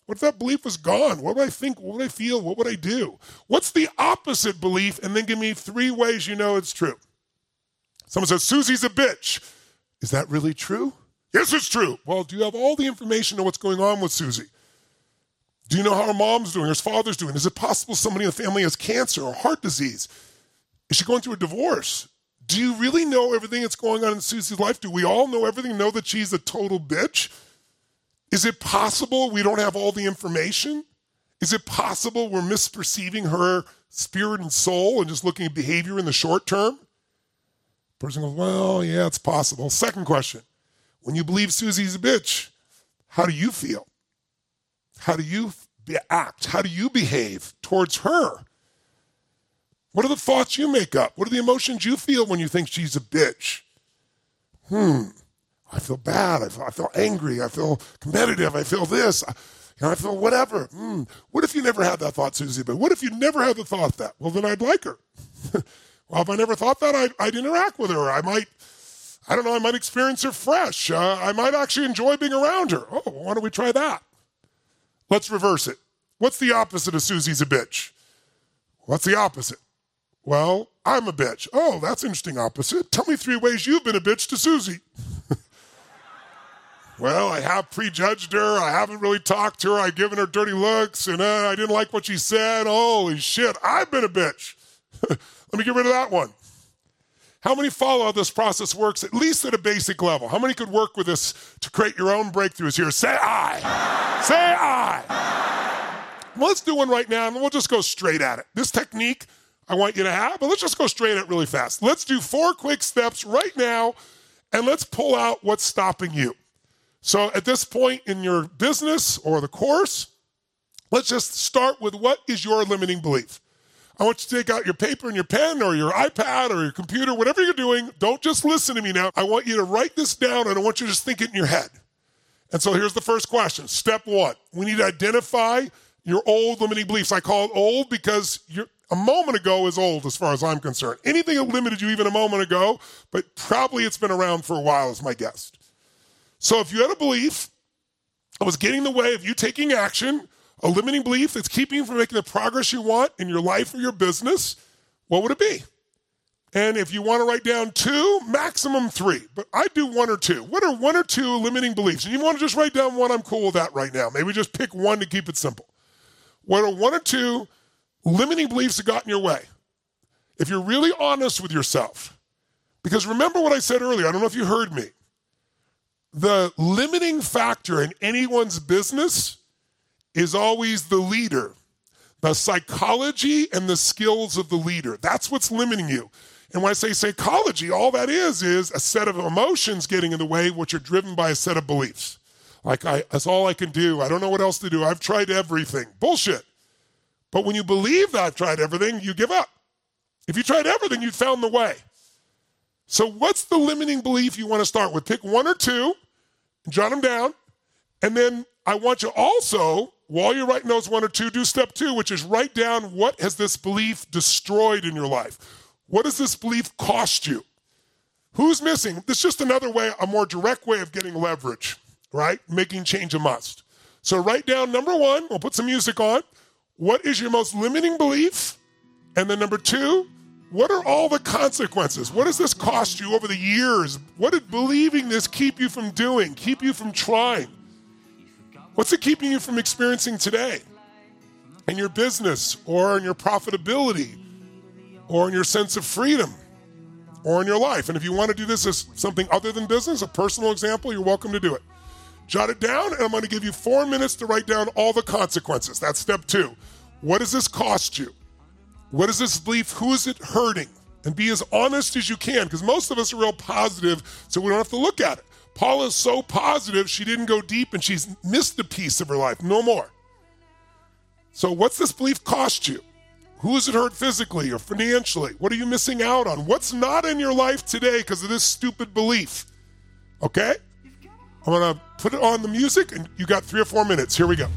What if that belief was gone? What would I think? What would I feel? What would I do? What's the opposite belief? And then give me 3 ways you know it's true. Someone says, Susie's a bitch. Is that really true? Yes, it's true. Well, do you have all the information on what's going on with Susie? Do you know how her mom's doing, her father's doing? Is it possible somebody in the family has cancer or heart disease? Is she going through a divorce? Do you really know everything that's going on in Susie's life? Do we all know everything, know that she's a total bitch? Is it possible we don't have all the information? Is it possible we're misperceiving her spirit and soul and just looking at behavior in the short term? Person goes, well, yeah, it's possible. Second question, when you believe Susie's a bitch, how do you feel? How do you act? How do you behave towards her? What are the thoughts you make up? What are the emotions you feel when you think she's a bitch? I feel bad. I feel angry. I feel competitive. I feel this. I feel whatever. What if you never had that thought, Susie? But what if you never had the thought that? Well, then I'd like her. Well, if I never thought that, I'd interact with her. I might experience her fresh. I might actually enjoy being around her. Oh, why don't we try that? Let's reverse it. What's the opposite of Susie's a bitch? What's the opposite? Well, I'm a bitch. Oh, that's an interesting opposite. Tell me 3 ways you've been a bitch to Susie. Well, I have prejudged her. I haven't really talked to her. I've given her dirty looks, and I didn't like what she said. Holy shit, I've been a bitch. Let me get rid of that one. How many follow how this process works, at least at a basic level? How many could work with this to create your own breakthroughs here? Say I. Say I. Well, let's do one right now, and we'll just go straight at it. This technique I want you to have, but let's just go straight at it really fast. Let's do 4 quick steps right now, and let's pull out what's stopping you. So at this point in your business or the course, let's just start with what is your limiting belief. I want you to take out your paper and your pen or your iPad or your computer, whatever you're doing. Don't just listen to me now. I want you to write this down, and I want you to just think it in your head. And so here's the first question. Step 1, we need to identify your old limiting beliefs. I call it old because a moment ago is old as far as I'm concerned. Anything that limited you even a moment ago, but probably it's been around for a while is my guess. So if you had a belief that was getting in the way of you taking action, a limiting belief that's keeping you from making the progress you want in your life or your business, what would it be? And if you want to write down 2, maximum 3, but I do 1 or 2. What are 1 or 2 limiting beliefs? And you want to just write down 1, I'm cool with that right now. Maybe just pick 1 to keep it simple. What are 1 or 2 limiting beliefs that got in your way? If you're really honest with yourself, because remember what I said earlier, I don't know if you heard me. The limiting factor in anyone's business is always the leader, the psychology and the skills of the leader. That's what's limiting you. And when I say psychology, all that is a set of emotions getting in the way, which are driven by a set of beliefs. Like, that's all I can do. I don't know what else to do. I've tried everything. Bullshit. But when you believe that I've tried everything, you give up. If you tried everything, you found the way. So what's the limiting belief you want to start with? Pick 1 or 2, jot them down, and then I want you also, while you're writing those 1 or 2, do step 2, which is write down what has this belief destroyed in your life. What does this belief cost you? Who's missing? This is just another way, a more direct way of getting leverage, right? Making change a must. So write down number 1, we'll put some music on. What is your most limiting belief? And then number 2, what are all the consequences? What does this cost you over the years? What did believing this keep you from doing, keep you from trying? What's it keeping you from experiencing today? In your business, or in your profitability, or in your sense of freedom, or in your life? And if you want to do this as something other than business, a personal example, you're welcome to do it. Jot it down, and I'm going to give you 4 minutes to write down all the consequences. That's step 2. What does this cost you? What is this belief? Who is it hurting? And be as honest as you can, because most of us are real positive, so we don't have to look at it. Paula is so positive, she didn't go deep, and she's missed a piece of her life. No more. So what's this belief cost you? Who is it hurt physically or financially? What are you missing out on? What's not in your life today because of this stupid belief? Okay? I'm going to put it on the music, and you got 3 or 4 minutes. Here we go.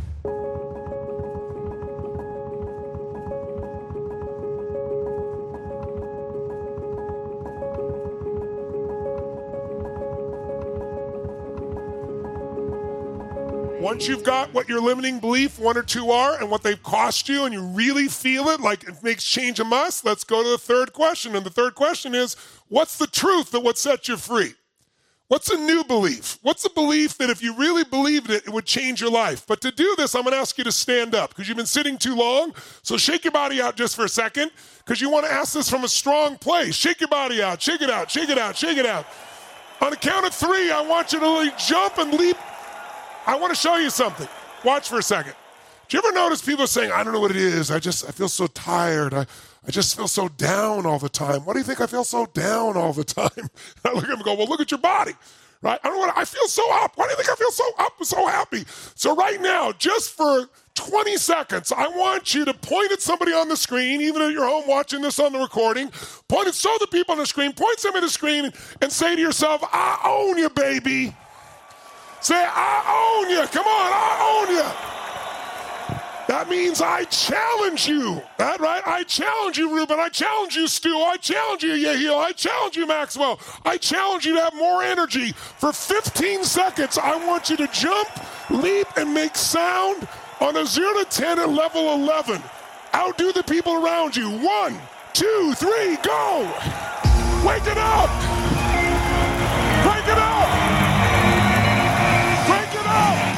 Once you've got what your limiting belief, one or two are, and what they've cost you, and you really feel it, like it makes change a must, let's go to the third question. And the third question is, what's the truth that would set you free? What's a new belief? What's a belief that if you really believed it, it would change your life? But to do this, I'm going to ask you to stand up because you've been sitting too long. So shake your body out just for a second because you want to ask this from a strong place. Shake your body out. Shake it out. Shake it out. Shake it out. On the count of three, I want you to really jump and leap. I want to show you something. Watch for a second. Do you ever notice people saying, I don't know what it is. I feel so tired. I just feel so down all the time. Why do you think I feel so down all the time? And I look at them and go, well, look at your body, right? I feel so up. Why do you think I feel so up and so happy? So right now, just for 20 seconds, I want you to point at somebody on the screen, even if you're home watching this on the recording, point at so the people on the screen, point somebody at the screen and say to yourself, I own you, baby. Say, I own you. Come on, I own you. That means I challenge you. That right? I challenge you, Ruben. I challenge you, Stu. I challenge you, Yehiel. I challenge you, Maxwell. I challenge you to have more energy. For 15 seconds, I want you to jump, leap, and make sound on a 0 to 10 at level 11. Outdo the people around you. 1, 2, 3, go. Wake it up. Wake it up. Wake it up.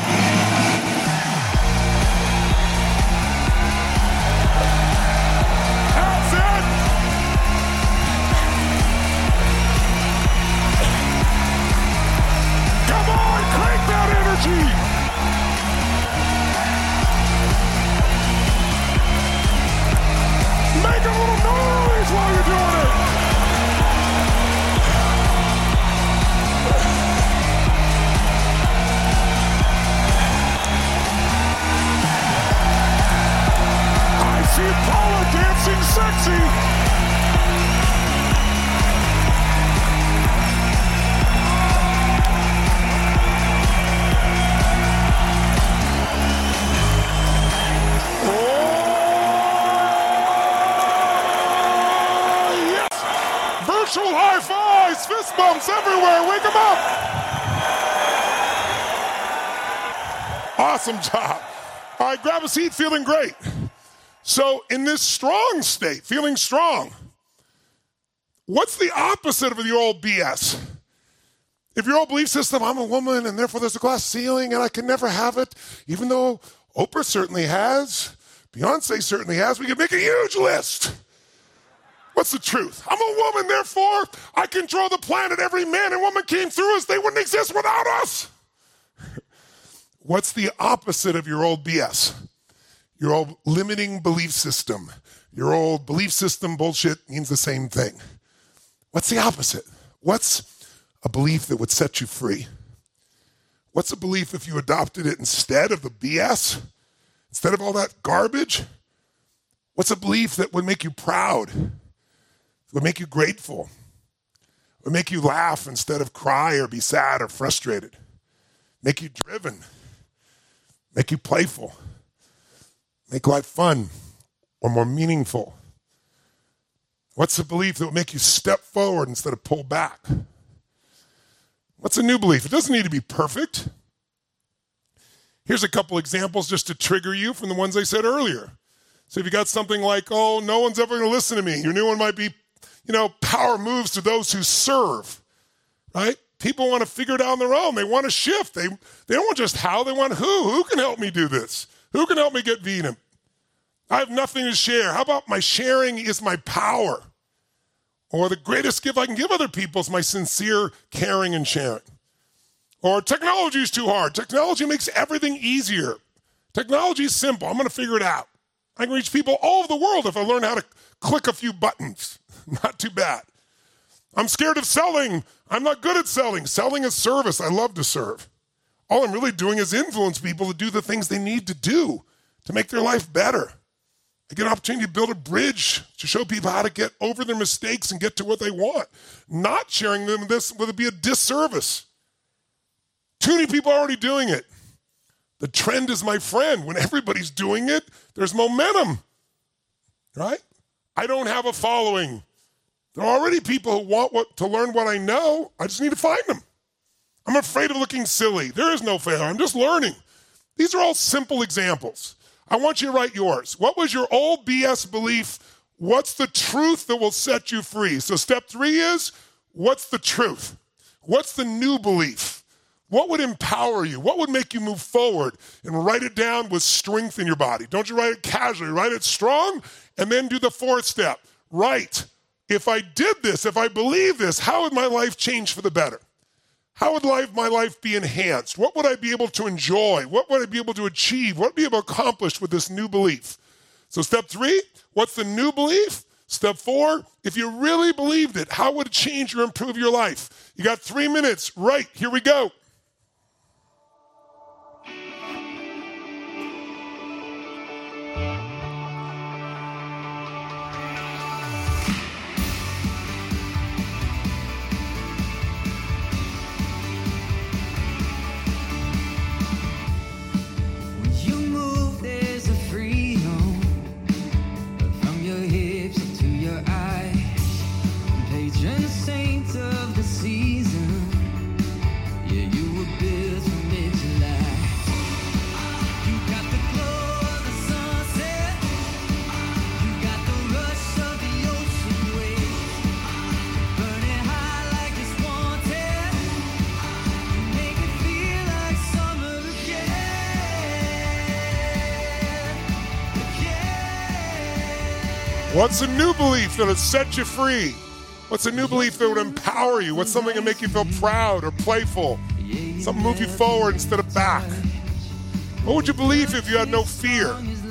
Make a little noise while you're doing it. I see Paula dancing sexy. Virtual high fives, fist bumps everywhere. Wake them up. Awesome job. All right, grab a seat, feeling great. So in this strong state, feeling strong, what's the opposite of your old BS? If your old belief system, I'm a woman and therefore there's a glass ceiling and I can never have it, even though Oprah certainly has, Beyonce certainly has, we could make a huge list. What's the truth? I'm a woman, therefore I control the planet. Every man and woman came through us. They wouldn't exist without us. What's the opposite of your old BS? Your old limiting belief system. Your old belief system bullshit means the same thing. What's the opposite? What's a belief that would set you free? What's a belief if you adopted it instead of the BS? Instead of all that garbage? What's a belief that would make you proud? Would make you grateful, would make you laugh instead of cry or be sad or frustrated, make you driven, make you playful, make life fun or more meaningful. What's a belief that would make you step forward instead of pull back? What's a new belief? It doesn't need to be perfect. Here's a couple examples just to trigger you from the ones I said earlier. So if you got something like, oh, no one's ever going to listen to me, your new one might be, power moves to those who serve, right? People want to figure it out on their own. They want to shift. They don't want just how, they want who. Who can help me do this? Who can help me get vegan? I have nothing to share. How about my sharing is my power? Or the greatest gift I can give other people is my sincere caring and sharing. Or technology is too hard. Technology makes everything easier. Technology is simple. I'm going to figure it out. I can reach people all over the world if I learn how to click a few buttons. Not too bad. I'm scared of selling. I'm not good at selling. Selling is service. I love to serve. All I'm really doing is influence people to do the things they need to do to make their life better. I get an opportunity to build a bridge to show people how to get over their mistakes and get to what they want. Not sharing them this would be a disservice. Too many people are already doing it. The trend is my friend. When everybody's doing it, there's momentum, right? I don't have a following. There are already people who want to learn what I know. I just need to find them. I'm afraid of looking silly. There is no failure. I'm just learning. These are all simple examples. I want you to write yours. What was your old BS belief? What's the truth that will set you free? So step 3 is, what's the truth? What's the new belief? What would empower you? What would make you move forward? And write it down with strength in your body. Don't you write it casually. Write it strong, and then do the 4th step. Write, if I did this, if I believe this, how would my life change for the better? How would my life be enhanced? What would I be able to enjoy? What would I be able to achieve? What would I be able to accomplish with this new belief? So step 3, what's the new belief? Step 4, if you really believed it, how would it change or improve your life? You got 3 minutes. Right, here we go. What's a new belief that would set you free? What's a new belief that would empower you? What's something that make you feel proud or playful? Something move you forward instead of back? What would you believe if you had no fear?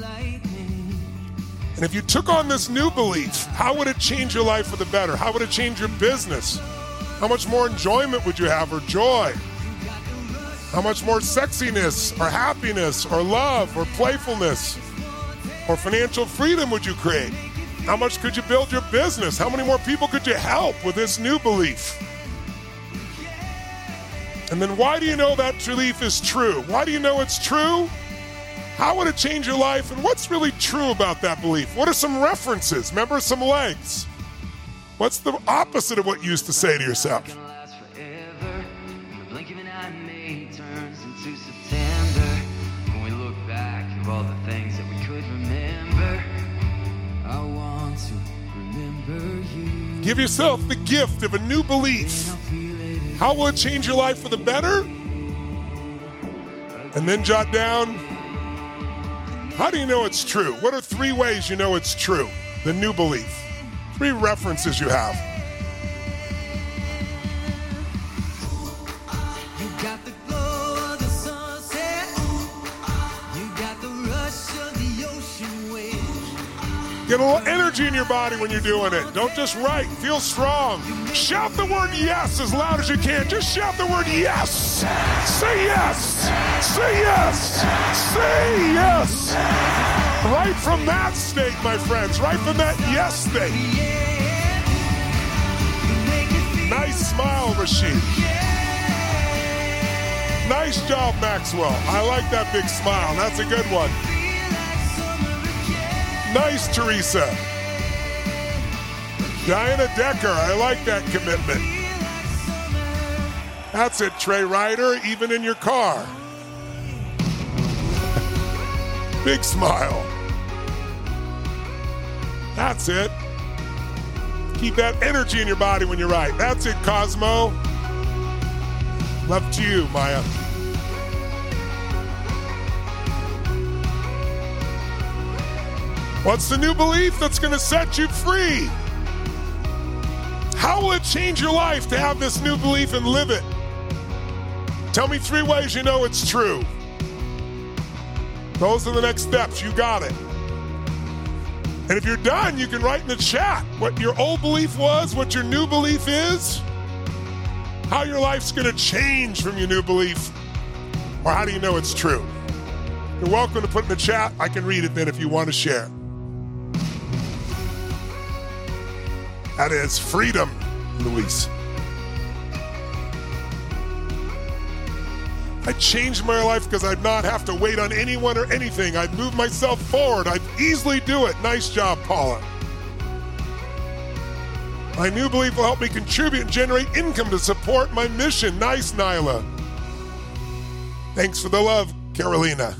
And if you took on this new belief, how would it change your life for the better? How would it change your business? How much more enjoyment would you have, or joy? How much more sexiness or happiness or love or playfulness or financial freedom would you create? How much could you build your business? How many more people could you help with this new belief? And then why do you know that belief is true? Why do you know it's true? How would it change your life? And what's really true about that belief? What are some references? Remember, some legs. What's the opposite of what you used to say to yourself? Give yourself the gift of a new belief. How will it change your life for the better? And then jot down, how do you know it's true? What are 3 ways you know it's true? The new belief. 3 references you have. Get a little energy in your body when you're doing it. Don't just write. Feel strong. Shout the word yes as loud as you can. Just shout the word yes. Say yes. Say yes. Say yes. Right from that state, my friends. Right from that yes state. Nice smile, Rashid. Nice job, Maxwell. I like that big smile. That's a good one. Nice, Teresa. Diana Decker, I like that commitment. That's it, Trey Ryder, even in your car. Big smile. That's it. Keep that energy in your body when you write. That's it, Cosmo. Love to you, Maya. What's the new belief that's going to set you free? How will it change your life to have this new belief and live it? Tell me 3 ways you know it's true. Those are the next steps. You got it. And if you're done, you can write in the chat what your old belief was, what your new belief is, how your life's going to change from your new belief, or how do you know it's true? You're welcome to put in the chat. I can read it then if you want to share. That is freedom, Luis. I changed my life because I'd not have to wait on anyone or anything. I'd move myself forward. I'd easily do it. Nice job, Paula. My new belief will help me contribute and generate income to support my mission. Nice, Nyla. Thanks for the love, Carolina.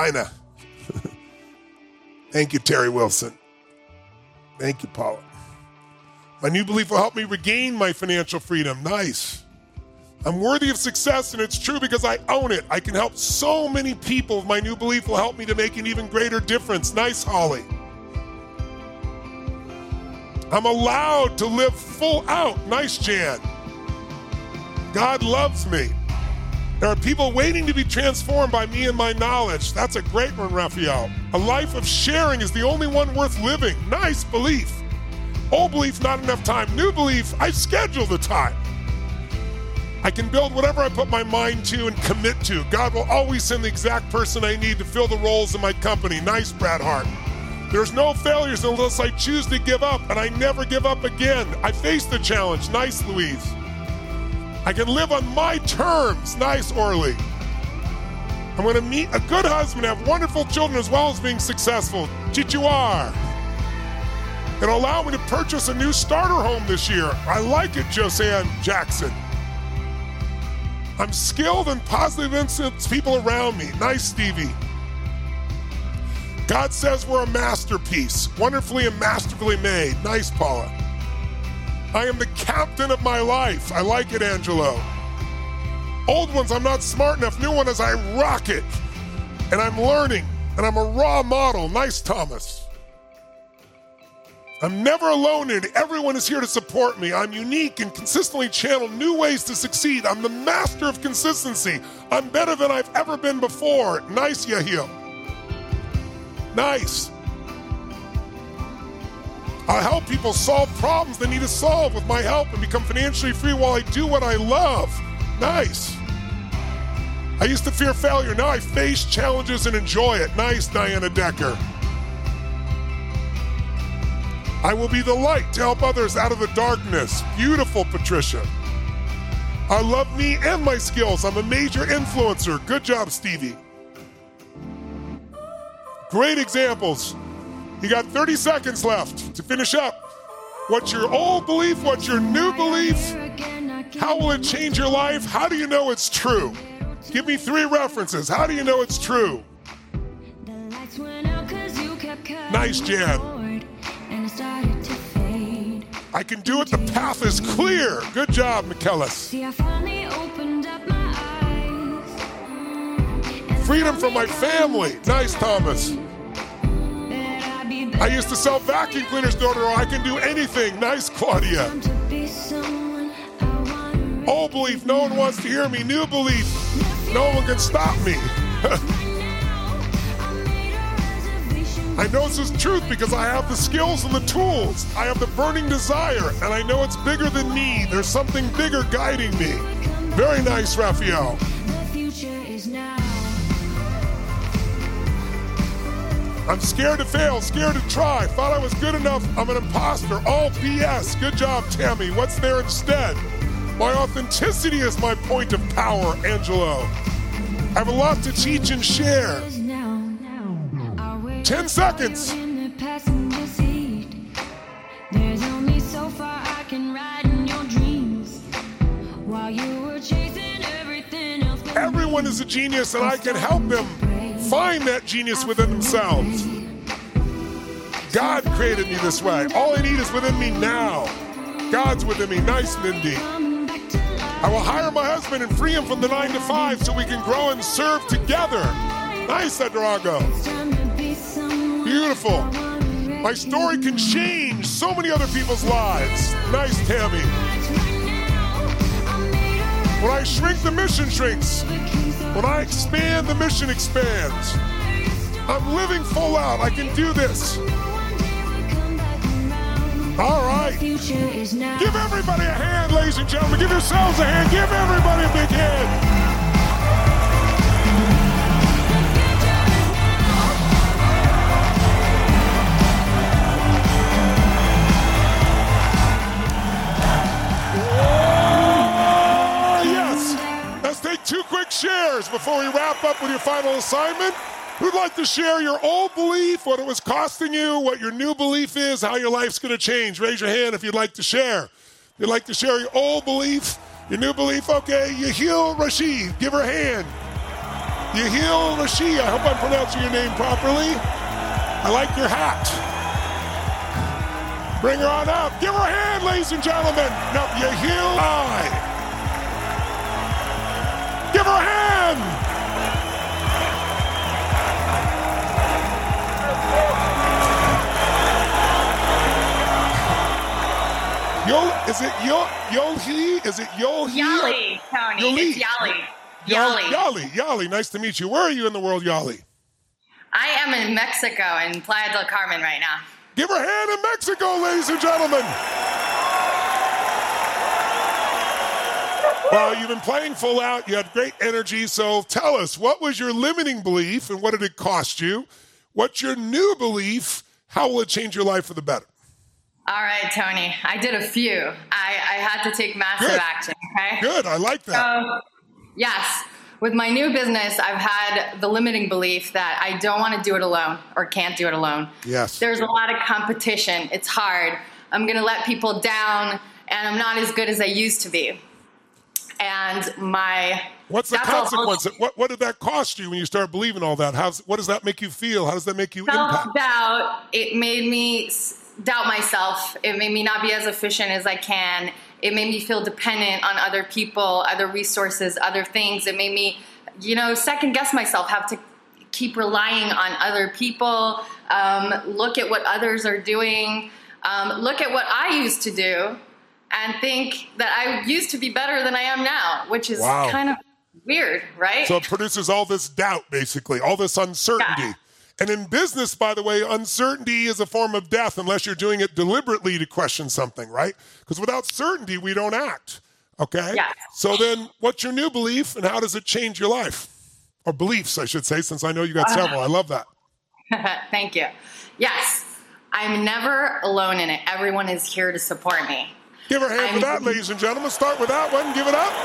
Thank you, Terry Wilson. Thank you, Paula. My new belief will help me regain my financial freedom. Nice. I'm worthy of success, and it's true because I own it. I can help so many people. My new belief will help me to make an even greater difference. Nice, Holly. I'm allowed to live full out. Nice, Jan. God loves me. There are people waiting to be transformed by me and my knowledge. That's a great one, Raphael. A life of sharing is the only one worth living. Nice belief. Old belief, not enough time. New belief, I schedule the time. I can build whatever I put my mind to and commit to. God will always send the exact person I need to fill the roles in my company. Nice, Brad Hart. There's no failures unless I choose to give up, and I never give up again. I face the challenge. Nice, Louise. I can live on my terms. Nice, Orly. I'm going to meet a good husband, have wonderful children, as well as being successful. Chichuar. It'll allow me to purchase a new starter home this year. I like it, Josanne Jackson. I'm skilled and positively influence people around me. Nice, Stevie. God says we're a masterpiece, wonderfully and masterfully made. Nice, Paula. I am the captain of my life. I like it, Angelo. Old ones, I'm not smart enough. New ones, I rock it. And I'm learning, and I'm a raw model. Nice, Thomas. I'm never alone in it. Everyone is here to support me. I'm unique and consistently channel new ways to succeed. I'm the master of consistency. I'm better than I've ever been before. Nice, Yahil. Nice. I help people solve problems they need to solve with my help and become financially free while I do what I love. Nice. I used to fear failure. Now I face challenges and enjoy it. Nice, Diana Decker. I will be the light to help others out of the darkness. Beautiful, Patricia. I love me and my skills. I'm a major influencer. Good job, Stevie. Great examples. You got 30 seconds left to finish up. What's your old belief? What's your new belief? How will it change your life? How do you know it's true? Give me 3 references. How do you know it's true? Nice, Jan. I can do it. The path is clear. Good job, McKellis. Freedom from my family. Nice, Thomas. I used to sell vacuum cleaners door to door. I can do anything. Nice, Claudia. Old belief, no one wants to hear me. New belief, no one can stop me. I know this is truth because I have the skills and the tools. I have the burning desire, and I know it's bigger than me. There's something bigger guiding me. Very nice, Raphael. I'm scared to fail, scared to try. Thought I was good enough. I'm an imposter. All BS. Good job, Tammy. What's there instead? My authenticity is my point of power, Angelo. I have a lot to teach and share. 10 seconds. There's only so far I can ride in your dreams while you were chasing everything else. Everyone is a genius, and I can help them find that genius within themselves. God created me this way. All I need is within me now. God's within me. Nice, Mindy. I will hire my husband and free him from the 9 to 5 so we can grow and serve together. Nice, Edrago. Beautiful. My story can change so many other people's lives. Nice, Tammy. When I shrink, the mission shrinks. When I expand, the mission expands. I'm living full out. I can do this. All right. Give everybody a hand, ladies and gentlemen. Give yourselves a hand. Give everybody a big hand. Take 2 quick shares before we wrap up with your final assignment. Who'd like to share your old belief, what it was costing you, what your new belief is, how your life's going to change? Raise your hand if you'd like to share. If you'd like to share your old belief, your new belief, okay. Yahil Rashid, give her a hand. Yahil Rashid, I hope I'm pronouncing your name properly. I like your hat. Bring her on up. Give her a hand, ladies and gentlemen. No, Yahil Give her a hand. Is it Yoli? Is it Yoli? Yali, Tony. Yoli. It's Yali. Yali. Nice to meet you. Where are you in the world, Yali? I am in Mexico, in Playa del Carmen right now. Give her a hand in Mexico, ladies and gentlemen. Well, you've been playing full out. You had great energy. So tell us, what was your limiting belief and what did it cost you? What's your new belief? How will it change your life for the better? All right, Tony. I did a few. I had to take massive action, okay? Good. I like that. So, yes. With my new business, I've had the limiting belief that I don't want to do it alone or can't do it alone. Yes. There's a lot of competition. It's hard. I'm going to let people down, and I'm not as good as I used to be. And what's the consequence? What did that cost you when you started believing all that? What does that make you feel? How does that make you impact? Self-doubt. It made me doubt myself. It made me not be as efficient as I can. It made me feel dependent on other people, other resources, other things. It made me, second guess myself, have to keep relying on other people, look at what others are doing, look at what I used to do, and think that I used to be better than I am now, which is kind of weird, right? So it produces all this doubt, basically, all this uncertainty. Yeah. And in business, by the way, uncertainty is a form of death unless you're doing it deliberately to question something, right? Because without certainty, we don't act, okay? Yeah. So then what's your new belief and how does it change your life? Or beliefs, I should say, since I know you got several. I love that. Thank you. Yes, I'm never alone in it. Everyone is here to support me. Give her a hand for that, ladies and gentlemen. Start with that one. Give it up.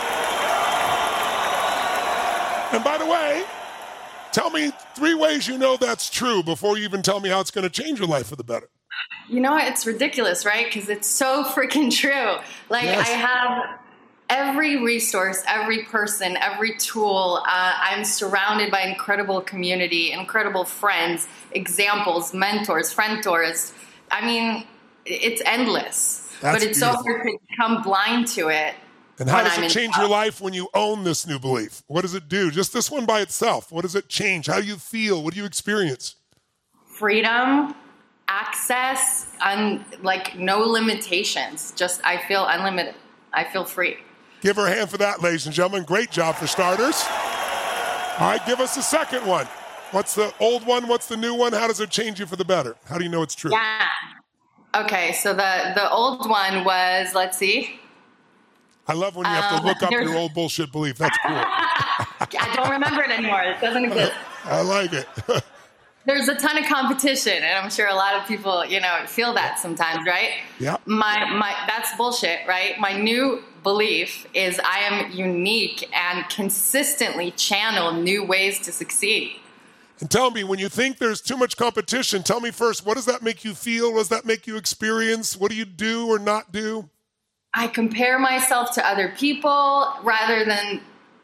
And by the way, tell me 3 ways you know that's true before you even tell me how it's going to change your life for the better. You know, it's ridiculous, right? Because it's so freaking true. Like, yes. I have every resource, every person, every tool. I'm surrounded by incredible community, incredible friends, examples, mentors, friendtors. I mean, it's endless. But it's beautiful. So hard to become blind to it. And how does it change your life when you own this new belief? What does it do? Just this one by itself. What does it change? How do you feel? What do you experience? Freedom, access, no limitations. Just I feel unlimited. I feel free. Give her a hand for that, ladies and gentlemen. Great job for starters. All right, give us the second one. What's the old one? What's the new one? How does it change you for the better? How do you know it's true? Yeah. Okay, so the old one was, let's see. I love when you have to look up your old bullshit belief. That's cool. I don't remember it anymore. It doesn't exist. I like it. There's a ton of competition, and I'm sure a lot of people, feel that sometimes, right? Yeah. That's bullshit, right? My new belief is I am unique and consistently channel new ways to succeed. And tell me, when you think there's too much competition, tell me first, what does that make you feel? What does that make you experience? What do you do or not do? I compare myself to other people rather than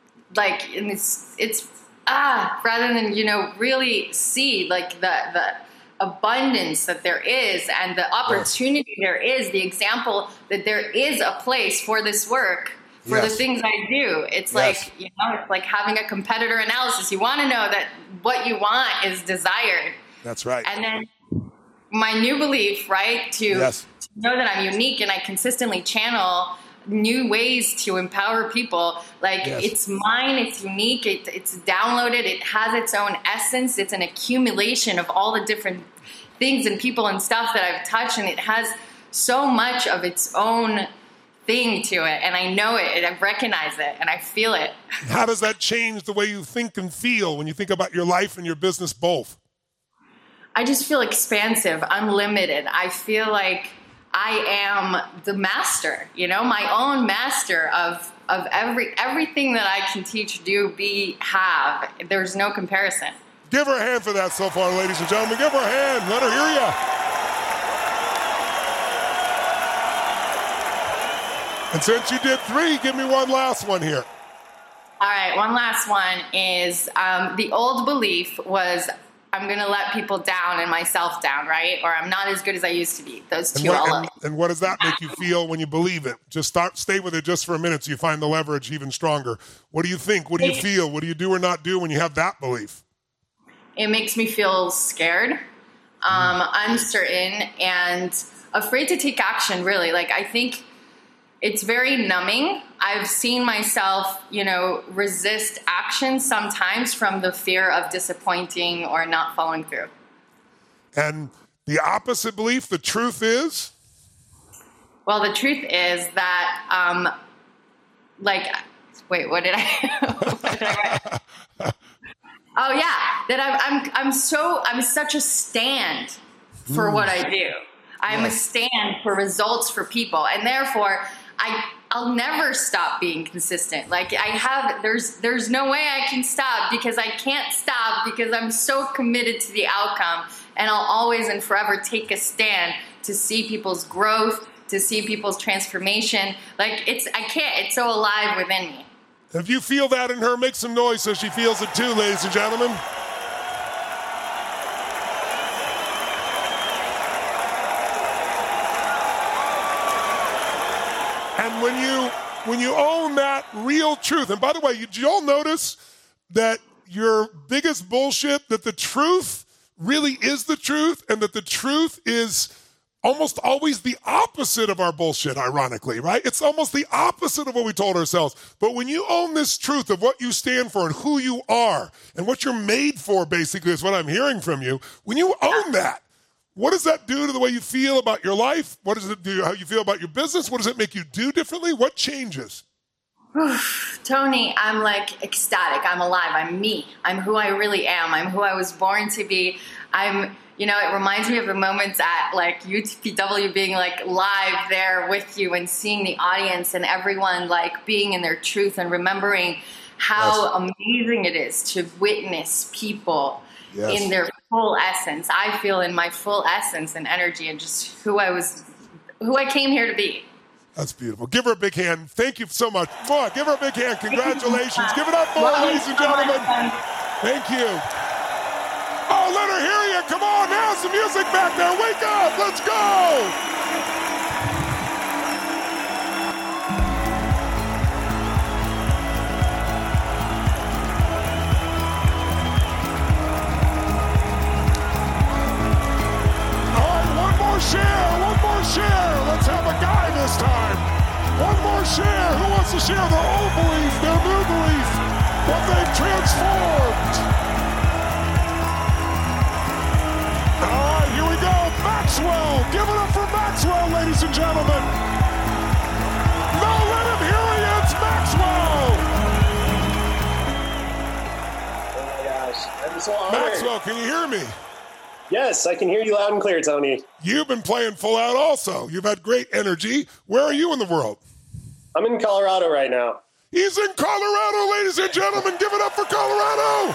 rather than, really see the abundance that there is and the opportunity there is, the example that there is a place for this work, for the things I do. It's it's like having a competitor analysis. You want to know that what you want is desired. That's right. And then my new belief, right, to know that I'm unique and I consistently channel new ways to empower people. It's mine, it's unique, it's downloaded, it has its own essence, it's an accumulation of all the different things and people and stuff that I've touched, and it has so much of its own thing to it, and I know it, and I recognize it, and I feel it. How does that change the way you think and feel when you think about your life and your business both? I just feel expansive, unlimited. I feel like I am the master, my own master of everything that I can teach, do, be, have. There's no comparison. Give her a hand for that so far, ladies and gentlemen. Give her a hand. Let her hear you. And since you did 3, give me one last one here. All right, one last one is the old belief was I'm going to let people down and myself down, right? Or I'm not as good as I used to be. Those two and what does that make you feel when you believe it? Just stay with it just for a minute so you find the leverage even stronger. What do you think? What do you feel? What do you do or not do when you have that belief? It makes me feel scared, uncertain, and afraid to take action, really. Like, I think it's very numbing. I've seen myself, resist action sometimes from the fear of disappointing or not following through. And the opposite belief, the truth is? Well, the truth is that, wait, what did I write? Oh yeah, that I'm such a stand for what I do. I'm a stand for results for people, and therefore I'll never stop being consistent. Like there's no way I can stop because I can't stop because I'm so committed to the outcome, and I'll always and forever take a stand to see people's growth, to see people's transformation. Like it's so alive within me. If you feel that in her, make some noise so she feels it too, ladies and gentlemen. And when you own that real truth, and by the way, did you all notice that your biggest bullshit, that the truth really is the truth, and that the truth is almost always the opposite of our bullshit, ironically, right? It's almost the opposite of what we told ourselves. But when you own this truth of what you stand for and who you are and what you're made for, basically, is what I'm hearing from you. When you own that, what does that do to the way you feel about your life? What does it do, how you feel about your business? What does it make you do differently? What changes? Tony, I'm like ecstatic. I'm alive. I'm me. I'm who I really am. I'm who I was born to be. It reminds me of the moments at like UTPW being like live there with you and seeing the audience and everyone like being in their truth and remembering how amazing it is to witness people in their full essence. I feel in my full essence and energy and just who I came here to be. That's beautiful. Give her a big hand. Thank you so much. Give her a big hand. Congratulations. Give it up for her, ladies and gentlemen. Thank you. Oh, let her hear you. Come on now. Some music back there. Wake up. Let's go. One more share. Let's have a guy this time. One more share. Who wants to share their old belief, their new belief, what they've transformed? All right, here we go. Maxwell. Give it up for Maxwell, ladies and gentlemen. No, let him hear it. It's Maxwell. Oh my gosh. I'm so honored. Maxwell, can you hear me? Yes, I can hear you loud and clear, Tony. You've been playing full out also. You've had great energy. Where are you in the world? I'm in Colorado right now. He's in Colorado, ladies and gentlemen. Give it up for Colorado.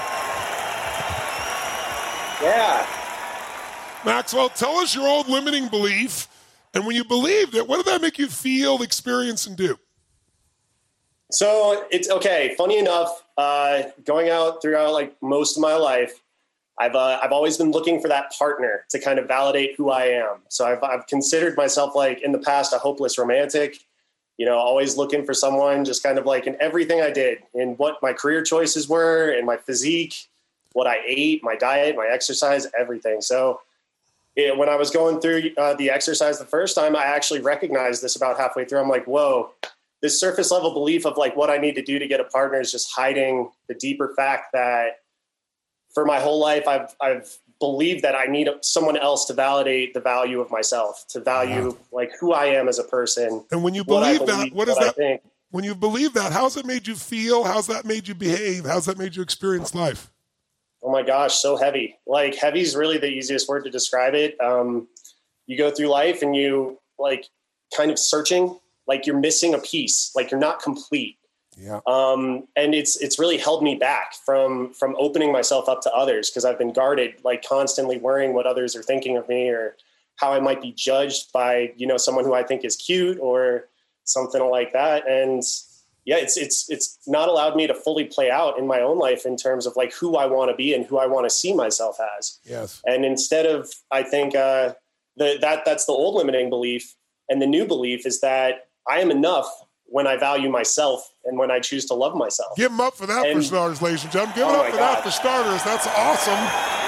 Yeah. Maxwell, tell us your old limiting belief. And when you believed it, what did that make you feel, experience, and do? So it's okay. Funny enough, going out throughout like most of my life, I've always been looking for that partner to kind of validate who I am. So I've considered myself like in the past a hopeless romantic, always looking for someone, just kind of like in everything I did, in what my career choices were, in my physique, what I ate, my diet, my exercise, everything. So when I was going through the exercise the first time, I actually recognized this about halfway through. I'm like, whoa, this surface level belief of like what I need to do to get a partner is just hiding the deeper fact that for my whole life, I've believed that I need someone else to validate the value of myself, to value like who I am as a person. And when you believe that, what is that? When you believe that, how's it made you feel? How's that made you behave? How's that made you experience life? Oh my gosh, so heavy. Like heavy is really the easiest word to describe it. You go through life and you like kind of searching, like you're missing a piece, like you're not complete. Yeah. And it's really held me back from opening myself up to others because I've been guarded, like constantly worrying what others are thinking of me or how I might be judged by, someone who I think is cute or something like that. And yeah, it's not allowed me to fully play out in my own life in terms of like who I want to be and who I want to see myself as. Yes. And instead of, I think that's the old limiting belief. And the new belief is that I am enough when I value myself and when I choose to love myself. Give them up for that, for starters, ladies and gentlemen. Give it up for that for starters. That's awesome.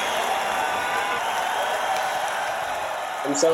And so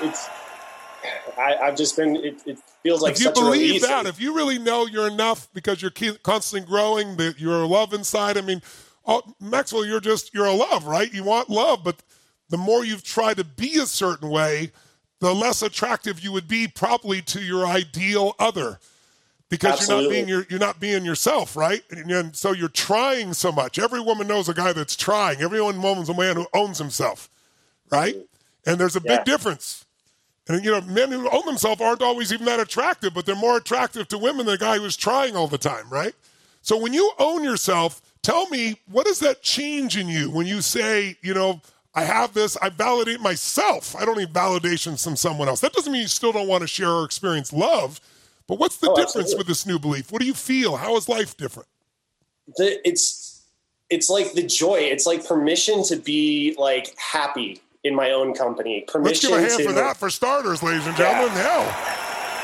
I've just been, it feels like such a release. If you believe that, if you really know you're enough because you're constantly growing, that you're a love inside. I mean, Maxwell, you're a love, right? You want love, but the more you've tried to be a certain way, the less attractive you would be probably to your ideal other, because you're not being yourself, right? And so you're trying so much. Every woman knows a guy that's trying. Every woman knows a man who owns himself, right? And there's a big difference. And, men who own themselves aren't always even that attractive, but they're more attractive to women than a guy who's trying all the time, right? So when you own yourself, tell me, what does that change in you when you say, I have this, I validate myself. I don't need validation from someone else. That doesn't mean you still don't want to share or experience love, but what's the difference with this new belief? What do you feel? How is life different? It's like the joy. It's like permission to be like happy in my own company. Permission. Let's give a hand for that for starters, ladies and gentlemen. Hell.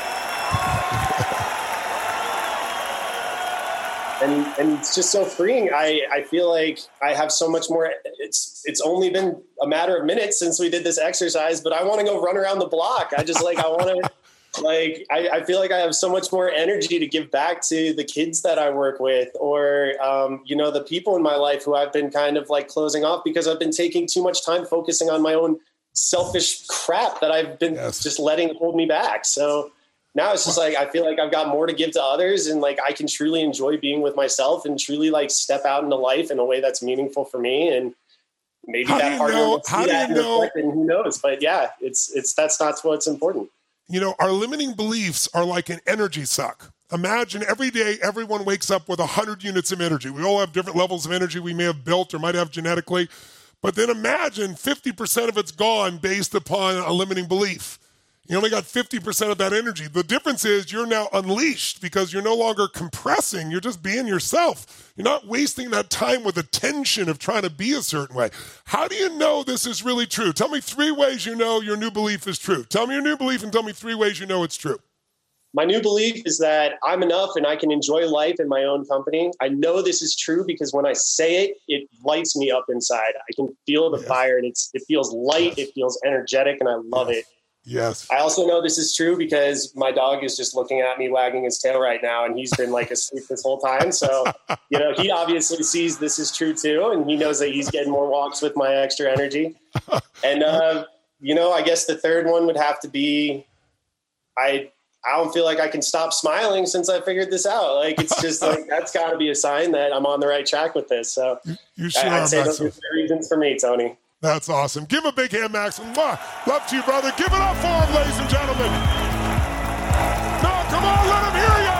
And it's just so freeing. I feel like I have so much more. It's only been a matter of minutes since we did this exercise, but I want to go run around the block. I want to, I feel like I have so much more energy to give back to the kids that I work with, or, the people in my life who I've been kind of like closing off because I've been taking too much time focusing on my own selfish crap that I've been just letting hold me back. So now it's just like, I feel like I've got more to give to others, and like I can truly enjoy being with myself and truly like step out into life in a way that's meaningful for me. And maybe that partner will see that and reflect, and who knows? But yeah, that's not what's important. Our limiting beliefs are like an energy suck. Imagine every day everyone wakes up with 100 units of energy. We all have different levels of energy we may have built or might have genetically. But then imagine 50% of it's gone based upon a limiting belief. You only got 50% of that energy. The difference is you're now unleashed because you're no longer compressing. You're just being yourself. You're not wasting that time with the tension of trying to be a certain way. How do you know this is really true? Tell me 3 ways you know your new belief is true. Tell me your new belief and tell me 3 ways you know it's true. My new belief is that I'm enough and I can enjoy life in my own company. I know this is true because when I say it, it lights me up inside. I can feel the fire, and it feels light. It feels energetic, and I love it. Yes. I also know this is true because my dog is just looking at me, wagging his tail right now, and he's been like asleep this whole time. So, he obviously sees this is true too, and he knows that he's getting more walks with my extra energy. And, I guess the third one would have to be, I don't feel like I can stop smiling since I figured this out. Like, it's just like, that's got to be a sign that I'm on the right track with this. So you sure I'd say those are the reasons for me, Tony. That's awesome. Give him a big hand, Max. Love to you, brother. Give it up for him, ladies and gentlemen. No, come on, let him hear you.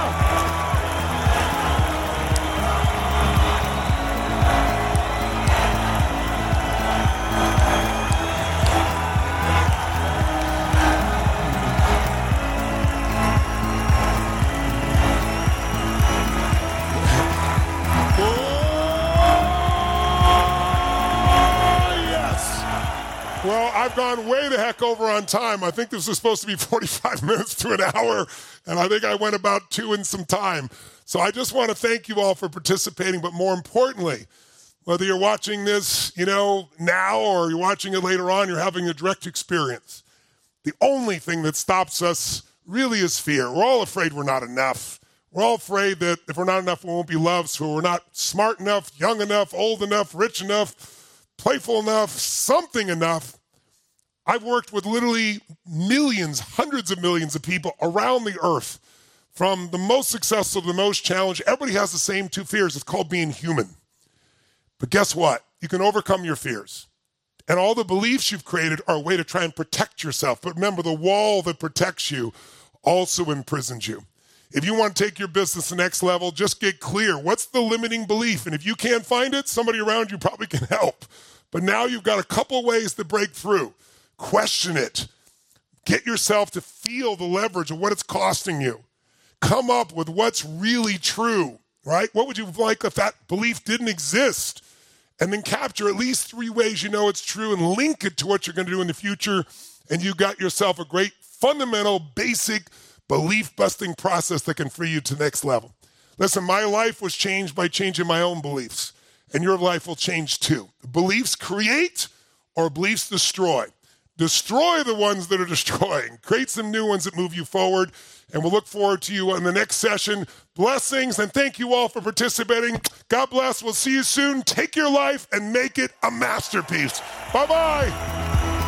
Well, I've gone way the heck over on time. I think this was supposed to be 45 minutes to an hour, and I think I went about 2 and some time. So I just want to thank you all for participating, but more importantly, whether you're watching this, now or you're watching it later on, you're having a direct experience. The only thing that stops us really is fear. We're all afraid we're not enough. We're all afraid that if we're not enough, we won't be loved, so we're not smart enough, young enough, old enough, rich enough, playful enough, something enough. I've worked with literally millions, hundreds of millions of people around the earth, from the most successful to the most challenged. Everybody has the same 2 fears. It's called being human. But guess what? You can overcome your fears. And all the beliefs you've created are a way to try and protect yourself. But remember, the wall that protects you also imprisons you. If you want to take your business to the next level, just get clear. What's the limiting belief? And if you can't find it, somebody around you probably can help. But now you've got a couple ways to break through. Question it. Get yourself to feel the leverage of what it's costing you. come up with what's really true, right? What would you like if that belief didn't exist? And then capture at least 3 ways you know it's true and link it to what you're going to do in the future. And you got yourself a great fundamental, basic, belief-busting process that can free you to the next level. Listen, my life was changed by changing my own beliefs. And your life will change too. Beliefs create or beliefs destroy. Destroy the ones that are destroying. Create some new ones that move you forward. And we'll look forward to you on the next session. Blessings, and thank you all for participating. God bless. We'll see you soon. Take your life and make it a masterpiece. Bye-bye.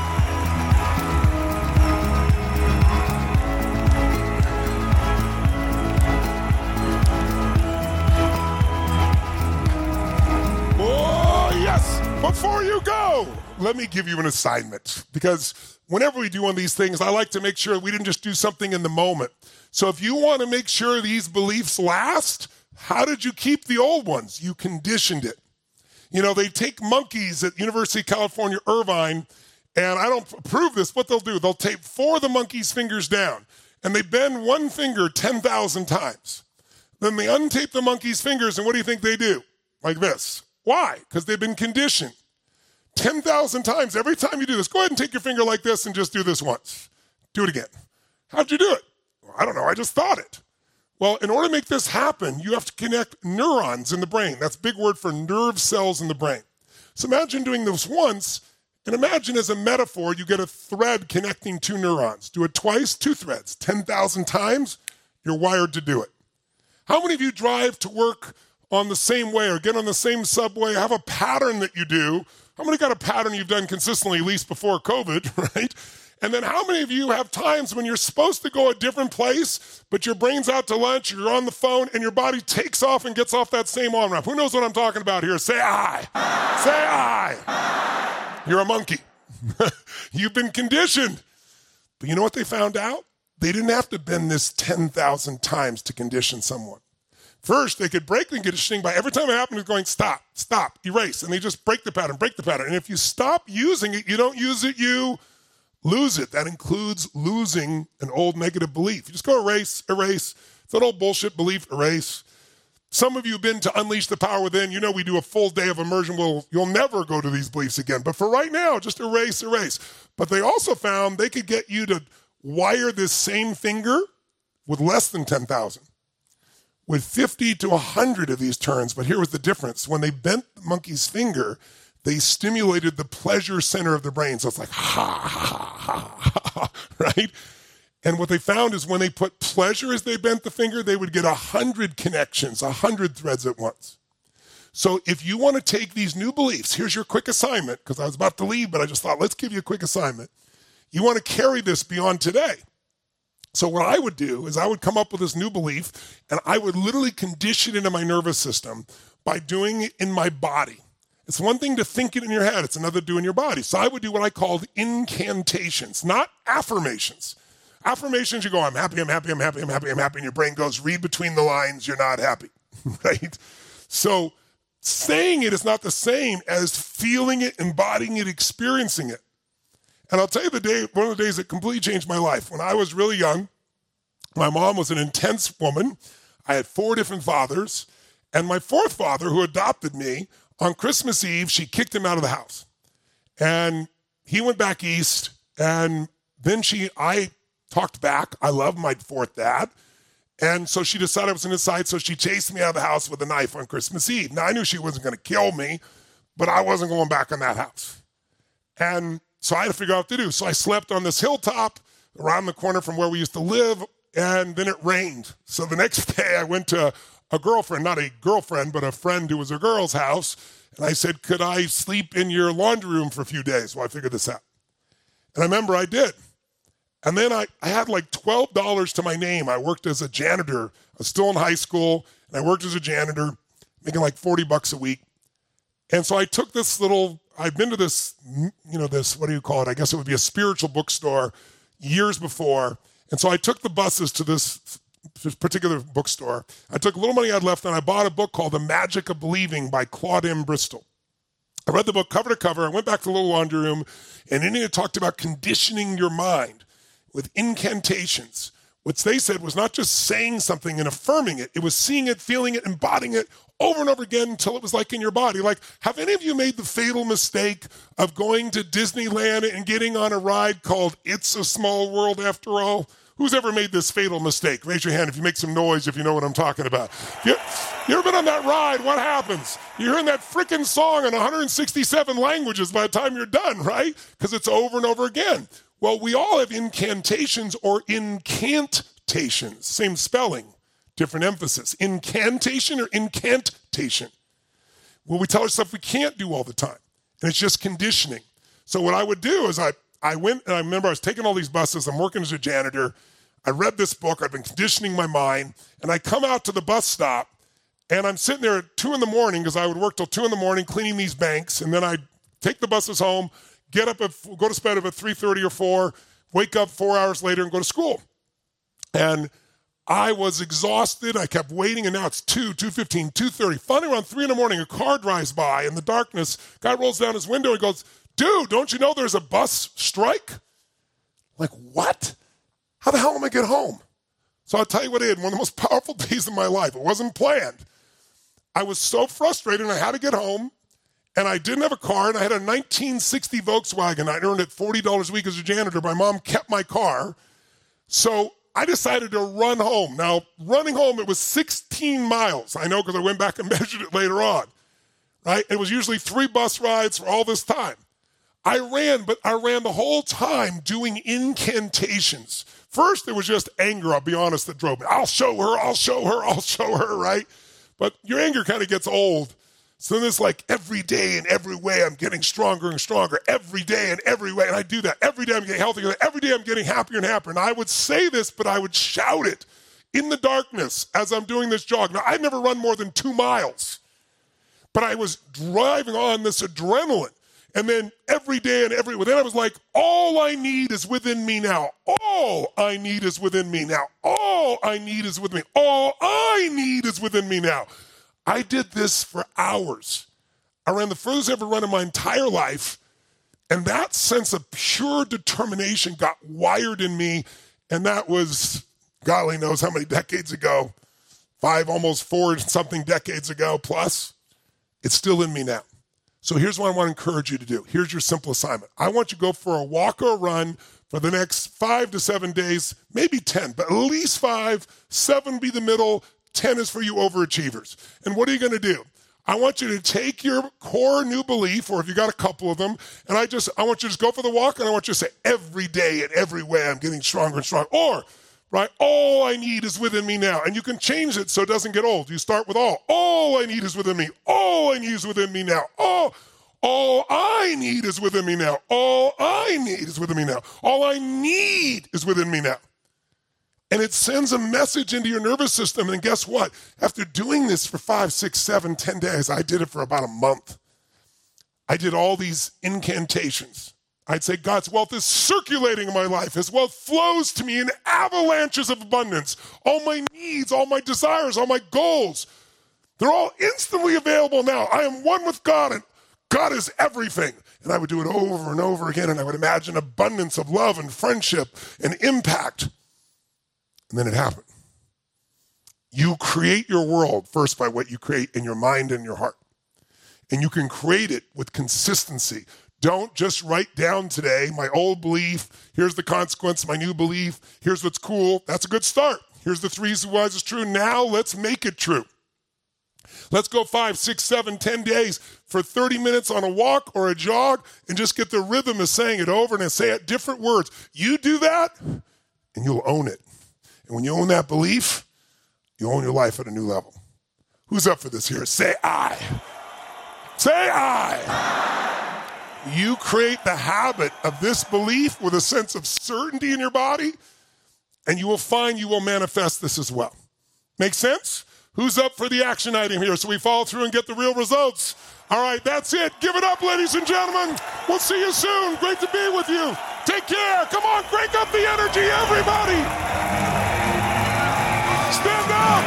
Before you go, let me give you an assignment, because whenever we do one of these things, I like to make sure we didn't just do something in the moment. So if you want to make sure these beliefs last, how did you keep the old ones? You conditioned it. You know, they take monkeys at University of California, Irvine, and I don't approve this. What they'll do, they'll tape 4 of the monkey's fingers down, and they bend one finger 10,000 times. Then they untape the monkey's fingers, and what do you think they do? Like this. Why? Because they've been conditioned 10,000 times. Every time you do this, go ahead and take your finger like this and just do this once. Do it again. How'd you do it? Well, I don't know. I just thought it. Well, in order to make this happen, you have to connect neurons in the brain. That's a big word for nerve cells in the brain. So imagine doing this once, and imagine as a metaphor, you get a thread connecting 2 neurons. Do it twice, 2 threads. 10,000 times, you're wired to do it. How many of you drive to work on the same way or get on the same subway, have a pattern that you do? How many got a pattern you've done consistently, at least before COVID, right? And then how many of you have times when you're supposed to go a different place, but your brain's out to lunch, you're on the phone, and your body takes off and gets off that same on-ramp? Who knows what I'm talking about here? Say aye. Say aye. You're a monkey. You've been conditioned. But you know what they found out? They didn't have to bend this 10,000 times to condition someone. First, they could break the conditioning by every time it happened, going, stop, stop, erase. And they just break the pattern, break the pattern. And if you stop using it, you don't use it, you lose it. That includes losing an old negative belief. You just go erase, erase. It's that old bullshit belief, erase. Some of you have been to Unleash the Power Within. You know we do a full day of immersion. You'll never go to these beliefs again. But for right now, just erase, erase. But they also found they could get you to wire this same finger with less than 10,000. With 50 to 100 of these turns. But here was the difference. When they bent the monkey's finger, they stimulated the pleasure center of the brain. So it's like, ha, ha, ha, ha, ha, right? And what they found is when they put pleasure as they bent the finger, they would get 100 connections, 100 threads at once. So if you want to take these new beliefs, here's your quick assignment, because I was about to leave, but I just thought, let's give you a quick assignment. You want to carry this beyond today. So what I would do is I would come up with this new belief, and I would literally condition it into my nervous system by doing it in my body. It's one thing to think it in your head. It's another to do in your body. So I would do what I called incantations, not affirmations. Affirmations, you go, I'm happy, I'm happy, I'm happy, I'm happy, I'm happy, and your brain goes, read between the lines, you're not happy, right? So saying it is not the same as feeling it, embodying it, experiencing it. And I'll tell you one of the days that completely changed my life. When I was really young, my mom was an intense woman. I had 4 different fathers. And my 4th father, who adopted me, on Christmas Eve, she kicked him out of the house. And he went back east. And then I talked back. I loved my 4th dad. And so she decided I was going to decide. So she chased me out of the house with a knife on Christmas Eve. Now, I knew she wasn't going to kill me, but I wasn't going back in that house. And so I had to figure out what to do. So I slept on this hilltop around the corner from where we used to live, and then it rained. So the next day I went to a girlfriend, not a girlfriend, but a friend who was a girl's house, and I said, could I sleep in your laundry room for a few days while I figured this out? And I remember I did. And then I had like $12 to my name. I worked as a janitor. I was still in high school, and I worked as a janitor, making like $40 a week. And so I took this I've been to this, what do you call it? I guess it would be a spiritual bookstore years before. And so I took the buses to this particular bookstore. I took a little money I had left, and I bought a book called The Magic of Believing by Claude M. Bristol. I read the book cover to cover. I went back to the little laundry room, and in it talked about conditioning your mind with incantations, What they said was not just saying something and affirming it. It was seeing it, feeling it, embodying it over and over again until it was like in your body. Like, have any of you made the fatal mistake of going to Disneyland and getting on a ride called It's a Small World After All? Who's ever made this fatal mistake? Raise your hand if you make some noise if you know what I'm talking about. You ever been on that ride? What happens? You're hearing that freaking song in 167 languages by the time you're done, right? Because it's over and over again. Well, we all have incantations or incantations. Same spelling, different emphasis. Incantation or incantation. Well, we tell ourselves we can't do all the time. And it's just conditioning. So what I would do is I went, and I remember I was taking all these buses. I'm working as a janitor. I read this book. I've been conditioning my mind. And I come out to the bus stop, and I'm sitting there at 2 in the morning because I would work till 2 in the morning cleaning these banks. And then I'd take the buses home, go to bed at 3:30 or 4, wake up 4 hours later and go to school. And I was exhausted. I kept waiting, and now it's 2, 2:15, 2:30. Finally, around 3 in the morning, a car drives by in the darkness. Guy rolls down his window and goes, "Dude, don't you know there's a bus strike?" I'm like, what? How the hell am I get home? So I'll tell you what I did. One of the most powerful days of my life. It wasn't planned. I was so frustrated, and I had to get home, and I didn't have a car, and I had a 1960 Volkswagen. I earned it $40 a week as a janitor. My mom kept my car. So I decided to run home. Now, running home, it was 16 miles. I know because I went back and measured it later on. Right? It was usually 3 bus rides for all this time. I ran the whole time doing incantations. First, it was just anger, I'll be honest, that drove me. I'll show her, right? But your anger kind of gets old. So then it's like every day and every way I'm getting stronger and stronger. Every day and every way. And I do that. Every day I'm getting healthier. Every day I'm getting happier and happier. And I would say this, but I would shout it in the darkness as I'm doing this jog. Now, I've never run more than 2 miles. But I was driving on this adrenaline. And then every day and every way. Then I was like, all I need is within me now. All I need is within me now. All I need is within me. All I need is within me now. I did this for hours. I ran the furthest ever run in my entire life. And that sense of pure determination got wired in me. And that was, golly knows how many decades ago. 5, almost 4 something decades ago plus. It's still in me now. So here's what I want to encourage you to do. Here's your simple assignment. I want you to go for a walk or a run for the next 5 to 7 days, maybe 10, but at least 5, 7 be the middle, 10 is for you overachievers. And what are you going to do? I want you to take your core new belief, or if you got a couple of them, and I want you to just go for the walk, and I want you to say, every day and every way I'm getting stronger and stronger. Or, right, all I need is within me now. And you can change it so it doesn't get old. You start with all. All I need is within me. All I need is within me now. All I need is within me now. All I need is within me now. All I need is within me now. And it sends a message into your nervous system. And guess what? After doing this for 5, 6, 7, 10 days, I did it for about a month. I did all these incantations. I'd say God's wealth is circulating in my life. His wealth flows to me in avalanches of abundance. All my needs, all my desires, all my goals, they're all instantly available now. I am one with God, and God is everything. And I would do it over and over again, and I would imagine abundance of love and friendship and impact. And then it happened. You create your world first by what you create in your mind and your heart. And you can create it with consistency. Don't just write down today, my old belief, here's the consequence, my new belief, here's what's cool. That's a good start. Here's the 3 reasons why it's true. Now let's make it true. Let's go 5, 6, 7, 10 days for 30 minutes on a walk or a jog and just get the rhythm of saying it over and say it different words. You do that and you'll own it. And when you own that belief, you own your life at a new level. Who's up for this here? Say I. Say I. You create the habit of this belief with a sense of certainty in your body, and you will find you will manifest this as well. Make sense? Who's up for the action item here so we follow through and get the real results? All right, that's it. Give it up, ladies and gentlemen. We'll see you soon. Great to be with you. Take care. Come on, crank up the energy, everybody. Stand up.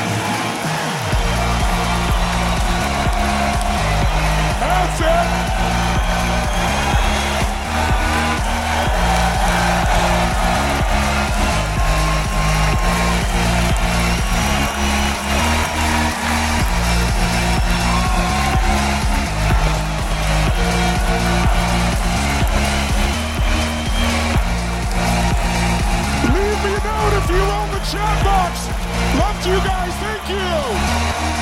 That's it. to you guys. Thank you.